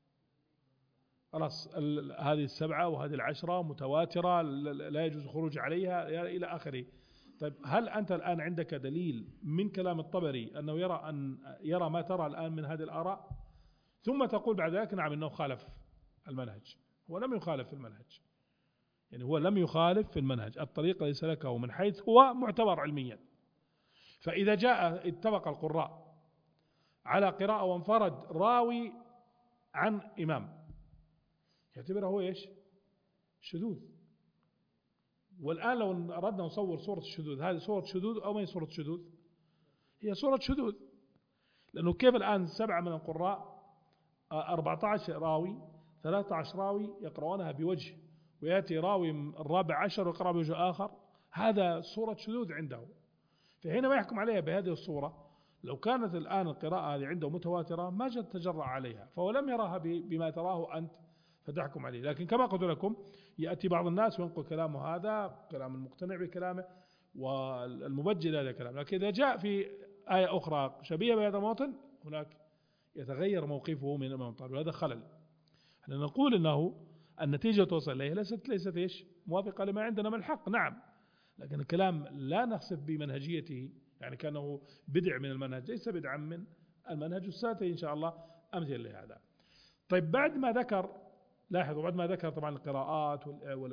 خلاص هذه السبعة وهذه العشرة متواترة لا يجوز الخروج عليها إلى آخره. طيب هل أنت الآن عندك دليل من كلام الطبري أنه يرى ما ترى الآن من هذه الآراء؟ ثم تقول بعد ذلك نعم إنه خالف المنهج. هو لم يخالف في المنهج، يعني هو لم يخالف في المنهج، الطريق الذي سلكه من حيث هو معتبر علميا. فإذا جاء اتفق القراء على قراءة وانفرد راوي عن إمام يعتبره هو إيش؟ شذوذ. والآن لو أردنا نصور صورة الشذوذ، هذه صورة شذوذ أو ما هي صورة شذوذ؟ هي صورة شذوذ. لأنه كيف الآن 7 من القراء 14 راوي 13 راوي يقرؤونها بوجه، ويأتي راوي الرابع عشر ويقرأ بوجه آخر، هذا صورة شذوذ عنده. فحينما يحكم عليها بهذه الصورة، لو كانت الآن القراءة هذه عنده متواترة ما جد تجرأ عليها، فهو لم يراها بما تراه أنت فتحكم عليه. لكن كما قلت لكم يأتي بعض الناس وينقل كلامه هذا كلام المقتنع بكلامه والمبجل هذا كلام، لكن إذا جاء في آية أخرى شبيهة بهذا الموطن هناك يتغير موقفه من الإمام الطبري، وهذا خلل. احنا نقول أنه النتيجة توصل إليه ليست إيش؟ موافقة لما عندنا من الحق، نعم، لكن الكلام لا نخسف بمنهجيته، يعني كأنه بدع من المنهج، ليس بدعا من المنهج، وساتي إن شاء الله أمثل لهذا. طيب بعد ما ذكر، لاحظوا بعد ما ذكر طبعا القراءات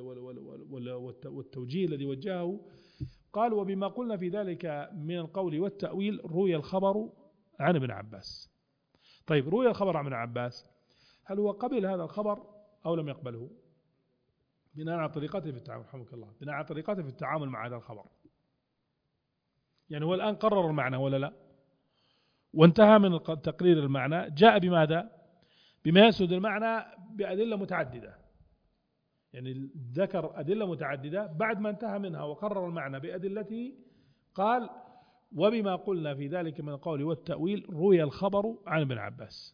والتوجيه الذي وجهه، قال وبما قلنا في ذلك من القول والتأويل روي الخبر عن ابن عباس. طيب روي الخبر عن ابن عباس، هل هو قبل هذا الخبر أو لم يقبله؟ بناء على طريقته في التعامل، رحمك الله، بناء على طريقته في التعامل مع هذا الخبر. يعني هو الآن قرر المعنى ولا لا؟ وانتهى من تقرير المعنى، جاء بماذا؟ بما يسد المعنى بأدلة متعددة، يعني ذكر أدلة متعددة بعد ما انتهى منها وقرر المعنى بأدلته، قال وبما قلنا في ذلك من القول والتأويل روي الخبر عن ابن عباس،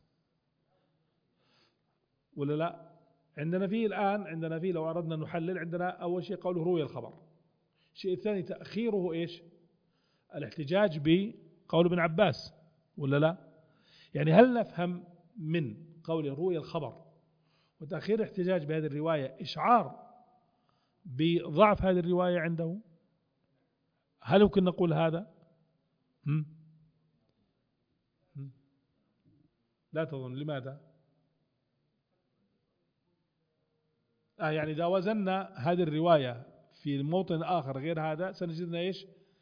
ولا لا؟ عندنا فيه الآن، عندنا فيه لو أردنا نحلل، عندنا أول شيء قوله روي الخبر، الشيء الثاني تأخيره إيش؟ الاحتجاج بقول ابن عباس، ولا لا؟ يعني هل نفهم من قول روي الخبر وتأخير الاحتجاج بهذه الرواية إشعار بضعف هذه الرواية عنده؟ هل يمكن نقول هذا؟ لا تظن، لماذا؟ يعني إذا وزننا هذه الرواية في موطن آخر غير هذا سنجدنا إيش؟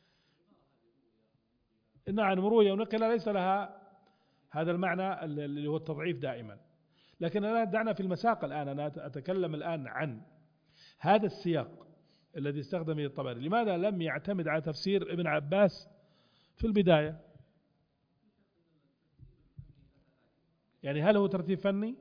نعم مروية ونقل ليس لها هذا المعنى اللي هو التضعيف دائما. لكن أنا دعنا في المساق الآن، أنا أتكلم الآن عن هذا السياق الذي استخدمه الطبري، لماذا لم يعتمد على تفسير ابن عباس في البداية؟ يعني هل هو ترتيب فني؟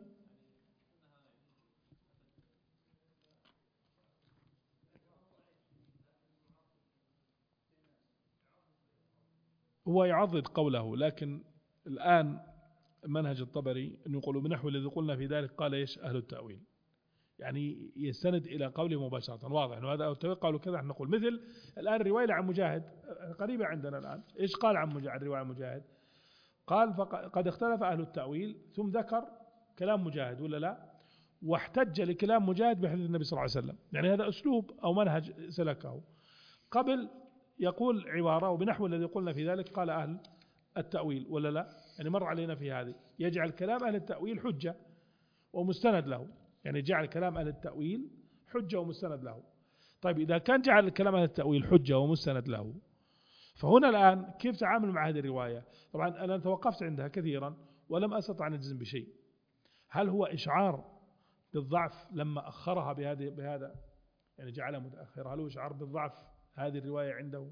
هو يعضد قوله، لكن الآن منهج الطبري أنه يقول بنحو الذي قلنا في ذلك قال إيش أهل التأويل، يعني يستند إلى قوله مباشرة. واضح أنه هذا التأويل قالوا كذا نقول. مثل الآن الرواية عن مجاهد قريبة عندنا الآن، إيش قال عن مجاهد؟ الرواية عن مجاهد قال قد اختلف أهل التأويل، ثم ذكر كلام مجاهد ولا لا، واحتج لكلام مجاهد بحديث النبي صلى الله عليه وسلم. يعني هذا أسلوب أو منهج سلكه. قبل يقول عبارة وبنحو الذي قلنا في ذلك قال أهل التأويل ولا لا، يعني مر علينا في هذه، يجعل كلام أهل التأويل حجة ومستند له، يعني جعل كلام أهل التأويل حجة ومستند له. طيب إذا كان جعل كلام أهل التأويل حجة ومستند له، فهنا الآن كيف تعامل مع هذه الرواية؟ طبعا أنا توقفت عندها كثيرا ولم أستطع أن أجزم بشيء. هل هو إشعار بالضعف لما أخرها بهذا يعني جعلها متأخرة؟ هل هو إشعار بالضعف هذه الرواية عنده؟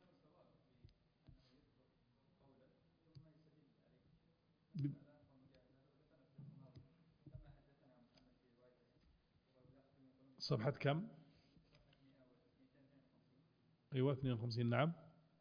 صفحة كم؟ أيوة 52. نعم.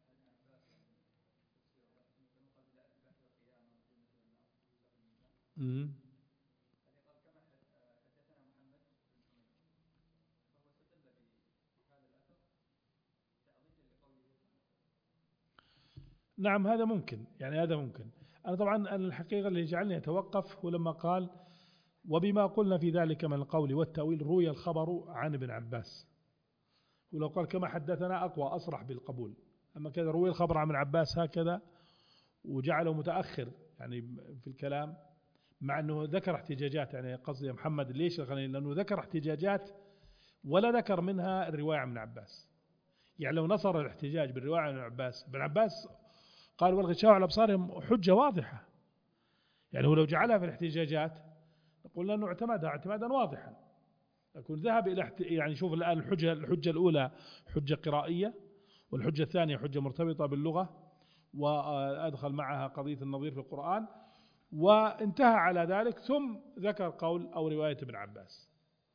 نعم هذا ممكن، يعني هذا ممكن. أنا طبعا الحقيقة اللي جعلني أتوقف هو لما قال وبما قلنا في ذلك من القول والتأويل روي الخبر عن ابن عباس. ولو قال كما حدثنا أقوى أصرح بالقبول، أما كذا روي الخبر عن ابن عباس هكذا وجعله متأخر يعني في الكلام، مع أنه ذكر احتجاجات. يعني قصدي محمد ليش؟ لأنه ذكر احتجاجات ولا ذكر منها الرواية عن ابن عباس. يعني لو نصر الاحتجاج بالرواية عن ابن عباس قال والغشاء على أبصارهم حجة واضحة، يعني هو لو جعلها في الاحتجاجات قلنا أنه اعتمدها اعتمادا واضحا، يكون ذهب إلى يعني شوف الآن الحجة الأولى حجة قرائية، والحجة الثانية حجة مرتبطة باللغة، وأدخل معها قضية النظير في القرآن، وانتهى على ذلك ثم ذكر قول أو رواية ابن عباس.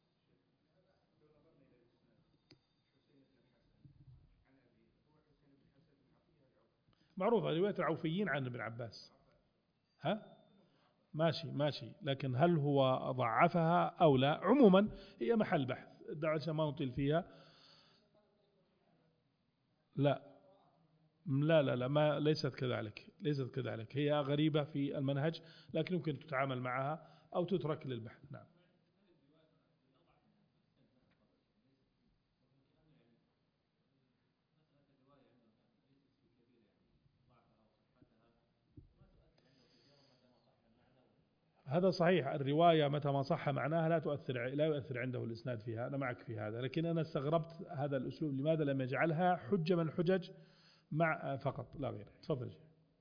معروفة رواية العوفيين عن ابن عباس. ها ماشي، لكن هل هو ضعفها أو لا؟ عموما هي محل بحث، عشان ما نطيل فيها. لا ما ليست كذلك، هي غريبة في المنهج، لكن يمكن تتعامل معها أو تترك للبحث. نعم. هذا صحيح، الرواية متى ما صح معناها لا يؤثر عنده الإسناد فيها، أنا معك في هذا، لكن أنا استغربت هذا الأسلوب لماذا لم يجعلها حجة من الحجج مع فقط لا غير. تفضل.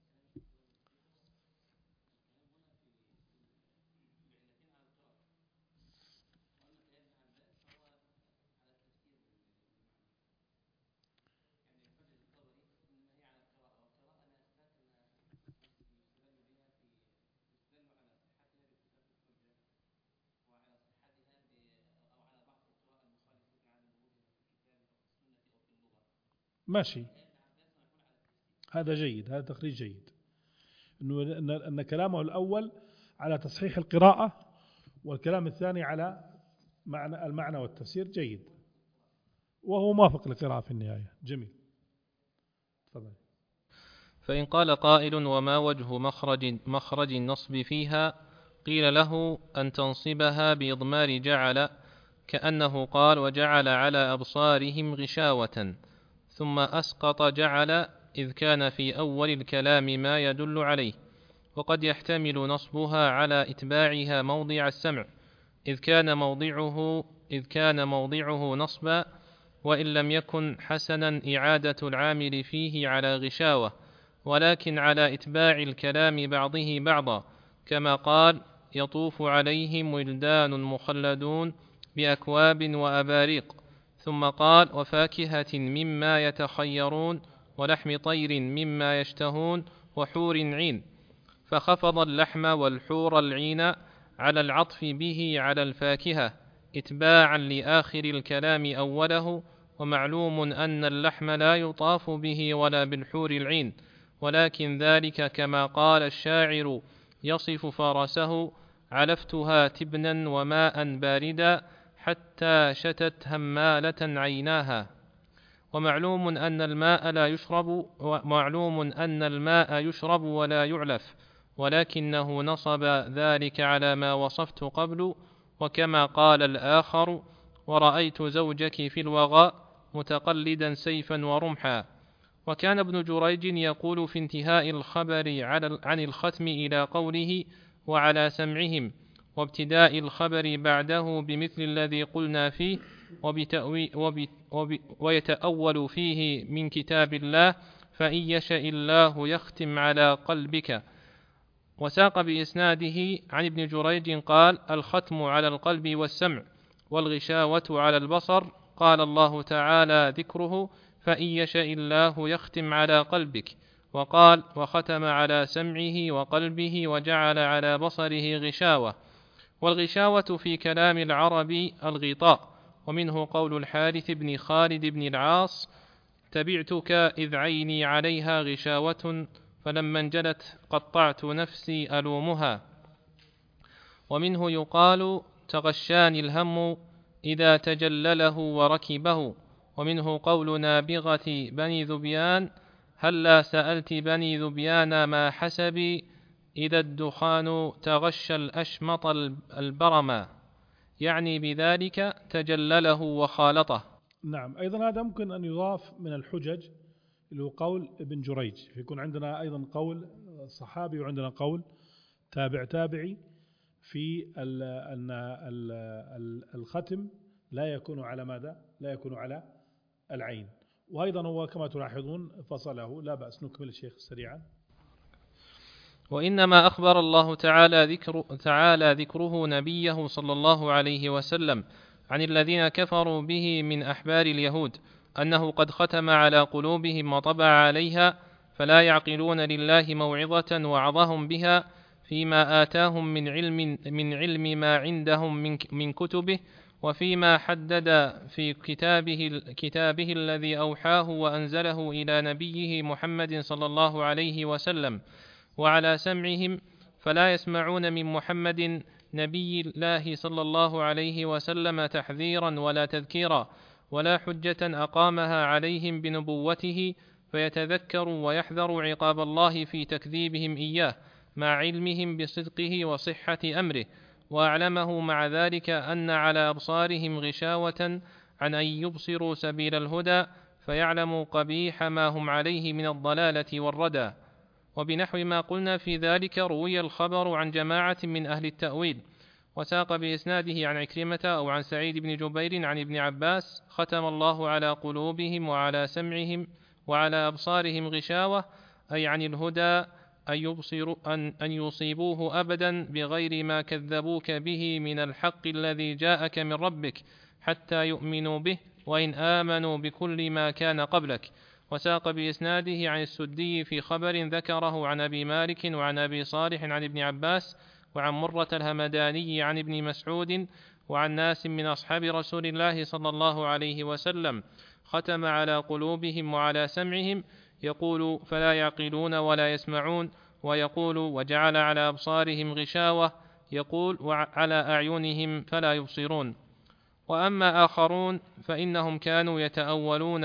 ماشي، هذا جيد، هذا تخريج جيد، أن كلامه الأول على تصحيح القراءة والكلام الثاني على المعنى والتفسير جيد، وهو موافق للقراءة في النهاية. جميل. تفضل. فإن قال قائل وما وجه مخرج النصب فيها؟ قيل له أن تنصبها بإضمار جعل، كأنه قال وجعل على أبصارهم غشاوة، ثم أسقط جعل إذ كان في أول الكلام ما يدل عليه. وقد يحتمل نصبها على إتباعها موضع السمع إذ كان موضعه نصبا، وإن لم يكن حسنا إعادة العامل فيه على غشاوة، ولكن على إتباع الكلام بعضه بعضا، كما قال يطوف عليهم ولدان مخلدون بأكواب وأباريق، ثم قال وفاكهة مما يتخيرون ولحم طير مما يشتهون وحور عين، فخفض اللحم والحور العين على العطف به على الفاكهة اتباعا لآخر الكلام أوله. ومعلوم أن اللحم لا يطاف به ولا بالحور العين، ولكن ذلك كما قال الشاعر يصف فرسه: علفتها تبنا وماء باردا حتى شتت همالة عيناها. ومعلوم أن الماء يشرب ولا يعلف، ولكنه نصب ذلك على ما وصفت قبل. وكما قال الآخر: ورأيت زوجك في الوغى متقلدا سيفا ورمحا. وكان ابن جريج يقول في انتهاء الخبر عن الختم إلى قوله: وعلى سمعهم، وابتداء الخبر بعده بمثل الذي قلنا فيه، ويتأول فيه من كتاب الله: فإن يشاء الله يختم على قلبك. وساق بإسناده عن ابن جريج قال: الختم على القلب والسمع، والغشاوة على البصر. قال الله تعالى ذكره: فإن يشاء الله يختم على قلبك. وقال: وختم على سمعه وقلبه وجعل على بصره غشاوة. والغشاوة في كلام العرب الغطاء. ومنه قول الحارث بن خالد بن العاص: تبعتك إذ عيني عليها غشاوة، فلما انجلت قطعت نفسي ألومها. ومنه يقال: تغشاني الهم إذا تجلله وركبه. ومنه قول نابغة بني ذبيان: هلا سألت بني ذبيان ما حسبي إذا الدخان تغشى الأشمط البرما، يعني بذلك تجلله وخالطه. نعم، أيضا هذا ممكن أن يضاف من الحجج اللي هو قول ابن جريج، فيكون عندنا أيضا قول صحابي وعندنا قول تابعي في أن الختم لا يكون على ماذا؟ لا يكون على العين. وأيضا هو كما تلاحظون فصله، لا بأس نكمل الشيخ سريعا. وإنما أخبر الله تعالى ذكره نبيه صلى الله عليه وسلم عن الذين كفروا به من أحبار اليهود أنه قد ختم على قلوبهم وطبع عليها، فلا يعقلون لله موعظة وعظهم بها فيما آتاهم من علم ما عندهم من كتبه، وفيما حدد في كتابه الذي أوحاه وأنزله إلى نبيه محمد صلى الله عليه وسلم. وعلى سمعهم، فلا يسمعون من محمد نبي الله صلى الله عليه وسلم تحذيرا ولا تذكيرا ولا حجة أقامها عليهم بنبوته، فيتذكروا ويحذروا عقاب الله في تكذيبهم إياه مع علمهم بصدقه وصحة أمره. وأعلمه مع ذلك أن على أبصارهم غشاوة عن أن يبصروا سبيل الهدى، فيعلموا قبيح ما هم عليه من الضلالة والردى. وبنحو ما قلنا في ذلك روي الخبر عن جماعة من أهل التأويل. وساق بإسناده عن عكرمة أو عن سعيد بن جبير عن ابن عباس: ختم الله على قلوبهم وعلى سمعهم وعلى أبصارهم غشاوة، أي عن الهدى أن يصيبوه أبدا بغير ما كذبوك به من الحق الذي جاءك من ربك حتى يؤمنوا به، وإن آمنوا بكل ما كان قبلك. وساق بإسناده عن السدي في خبر ذكره عن أبي مالك وعن أبي صالح عن ابن عباس وعن مرة الهمداني عن ابن مسعود وعن ناس من أصحاب رسول الله صلى الله عليه وسلم: ختم على قلوبهم وعلى سمعهم، يقول: فلا يعقلون ولا يسمعون، ويقول: وجعل على أبصارهم غشاوة، يقول: وعلى أعينهم فلا يبصرون. وأما آخرون فإنهم كانوا يتأولون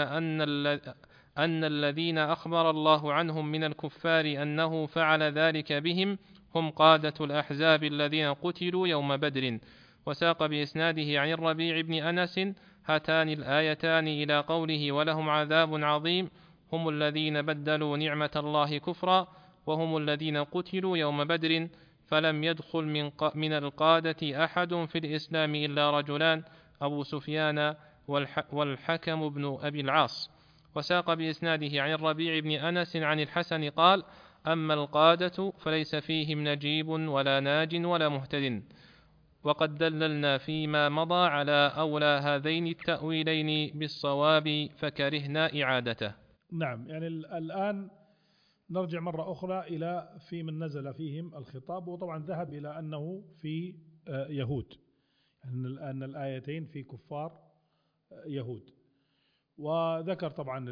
أن الذين أخبر الله عنهم من الكفار أنه فعل ذلك بهم هم قادة الأحزاب الذين قتلوا يوم بدر. وساق بإسناده عن الربيع بن أنس هاتان الآيتان إلى قوله: ولهم عذاب عظيم، هم الذين بدلوا نعمة الله كفرا، وهم الذين قتلوا يوم بدر، فلم يدخل من القادة أحد في الإسلام إلا رجلان: أبو سفيان والحكم بن أبي العاص. وساق بإسناده عن الربيع بن أنس عن الحسن قال: أما القادة فليس فيهم نجيب ولا ناج ولا مهتد. وقد دللنا فيما مضى على أولى هذين التأويلين بالصواب، فكرهنا إعادته. نعم، يعني الآن نرجع مرة أخرى إلى في من نزل فيهم الخطاب، وطبعا ذهب إلى أنه في يهود، أن الآيتين في كفار يهود. وذكر طبعا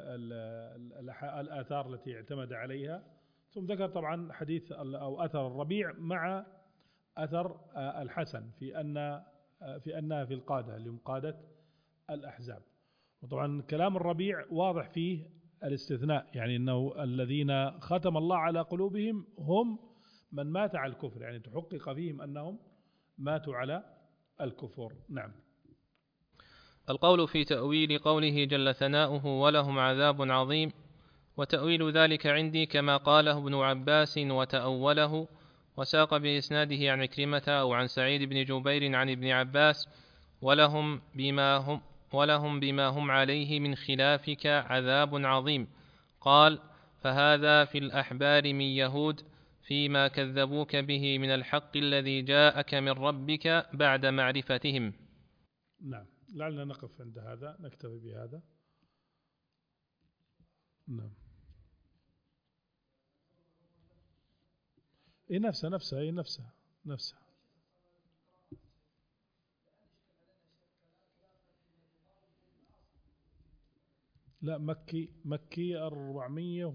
الآثار التي اعتمد عليها، ثم ذكر طبعا حديث أو أثر الربيع مع أثر الحسن في أنها في القادة اللي هم قادة الأحزاب. وطبعا كلام الربيع واضح فيه الاستثناء، يعني أنه الذين ختم الله على قلوبهم هم من مات على الكفر، يعني تحقق فيهم أنهم ماتوا على الكفر. نعم. القول في تأويل قوله جل ثناؤه ولهم عذاب عظيم، وتأويل ذلك عندي كما قاله ابن عباس وتأوله، وساق بإسناده عن عكرمة أو عن سعيد بن جبير عن ابن عباس ولهم بما هم عليه من خلافك عذاب عظيم. قال: فهذا في الأحبار من يهود فيما كذبوك به من الحق الذي جاءك من ربك بعد معرفتهم. نعم، لعلنا نقف عند هذا، نكتفي بهذا. نعم. إيه نفسها. لا، مكي 400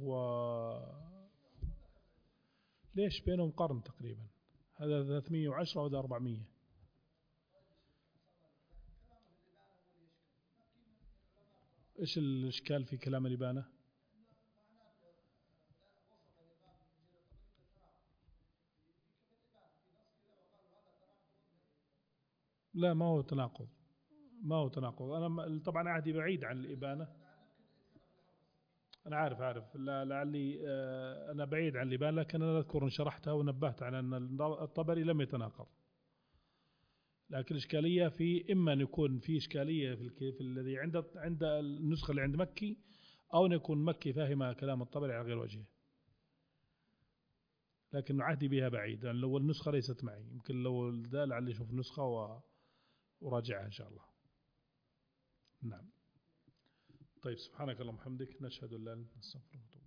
ليش بينهم قرن تقريبا، هذا 310 وهذا 400. إيش الإشكال في كلام الإبانة؟ لا، ما هو تناقض. أنا طبعا عهدي بعيد عن الإبانة. أنا عارف. لا، لعلي أنا بعيد عن الإبانة، لكن أنا أذكر أن شرحتها ونبهت على أن الطبري لم يتناقض. لكن الإشكالية في إما أن يكون في إشكالية في الذي عند النسخة اللي عند مكي، أو أن يكون مكي فاهم كلام الطبري على غير وجهه. لكن عهدي بها بعيد، يعني لو النسخة ليست معي، يمكن لو ده لعلي أشوف النسخة وراجعها إن شاء الله. نعم. طيب، سبحانك اللهم وبحمدك، نشهد أن لا إله إلا أنت، نستغفرك.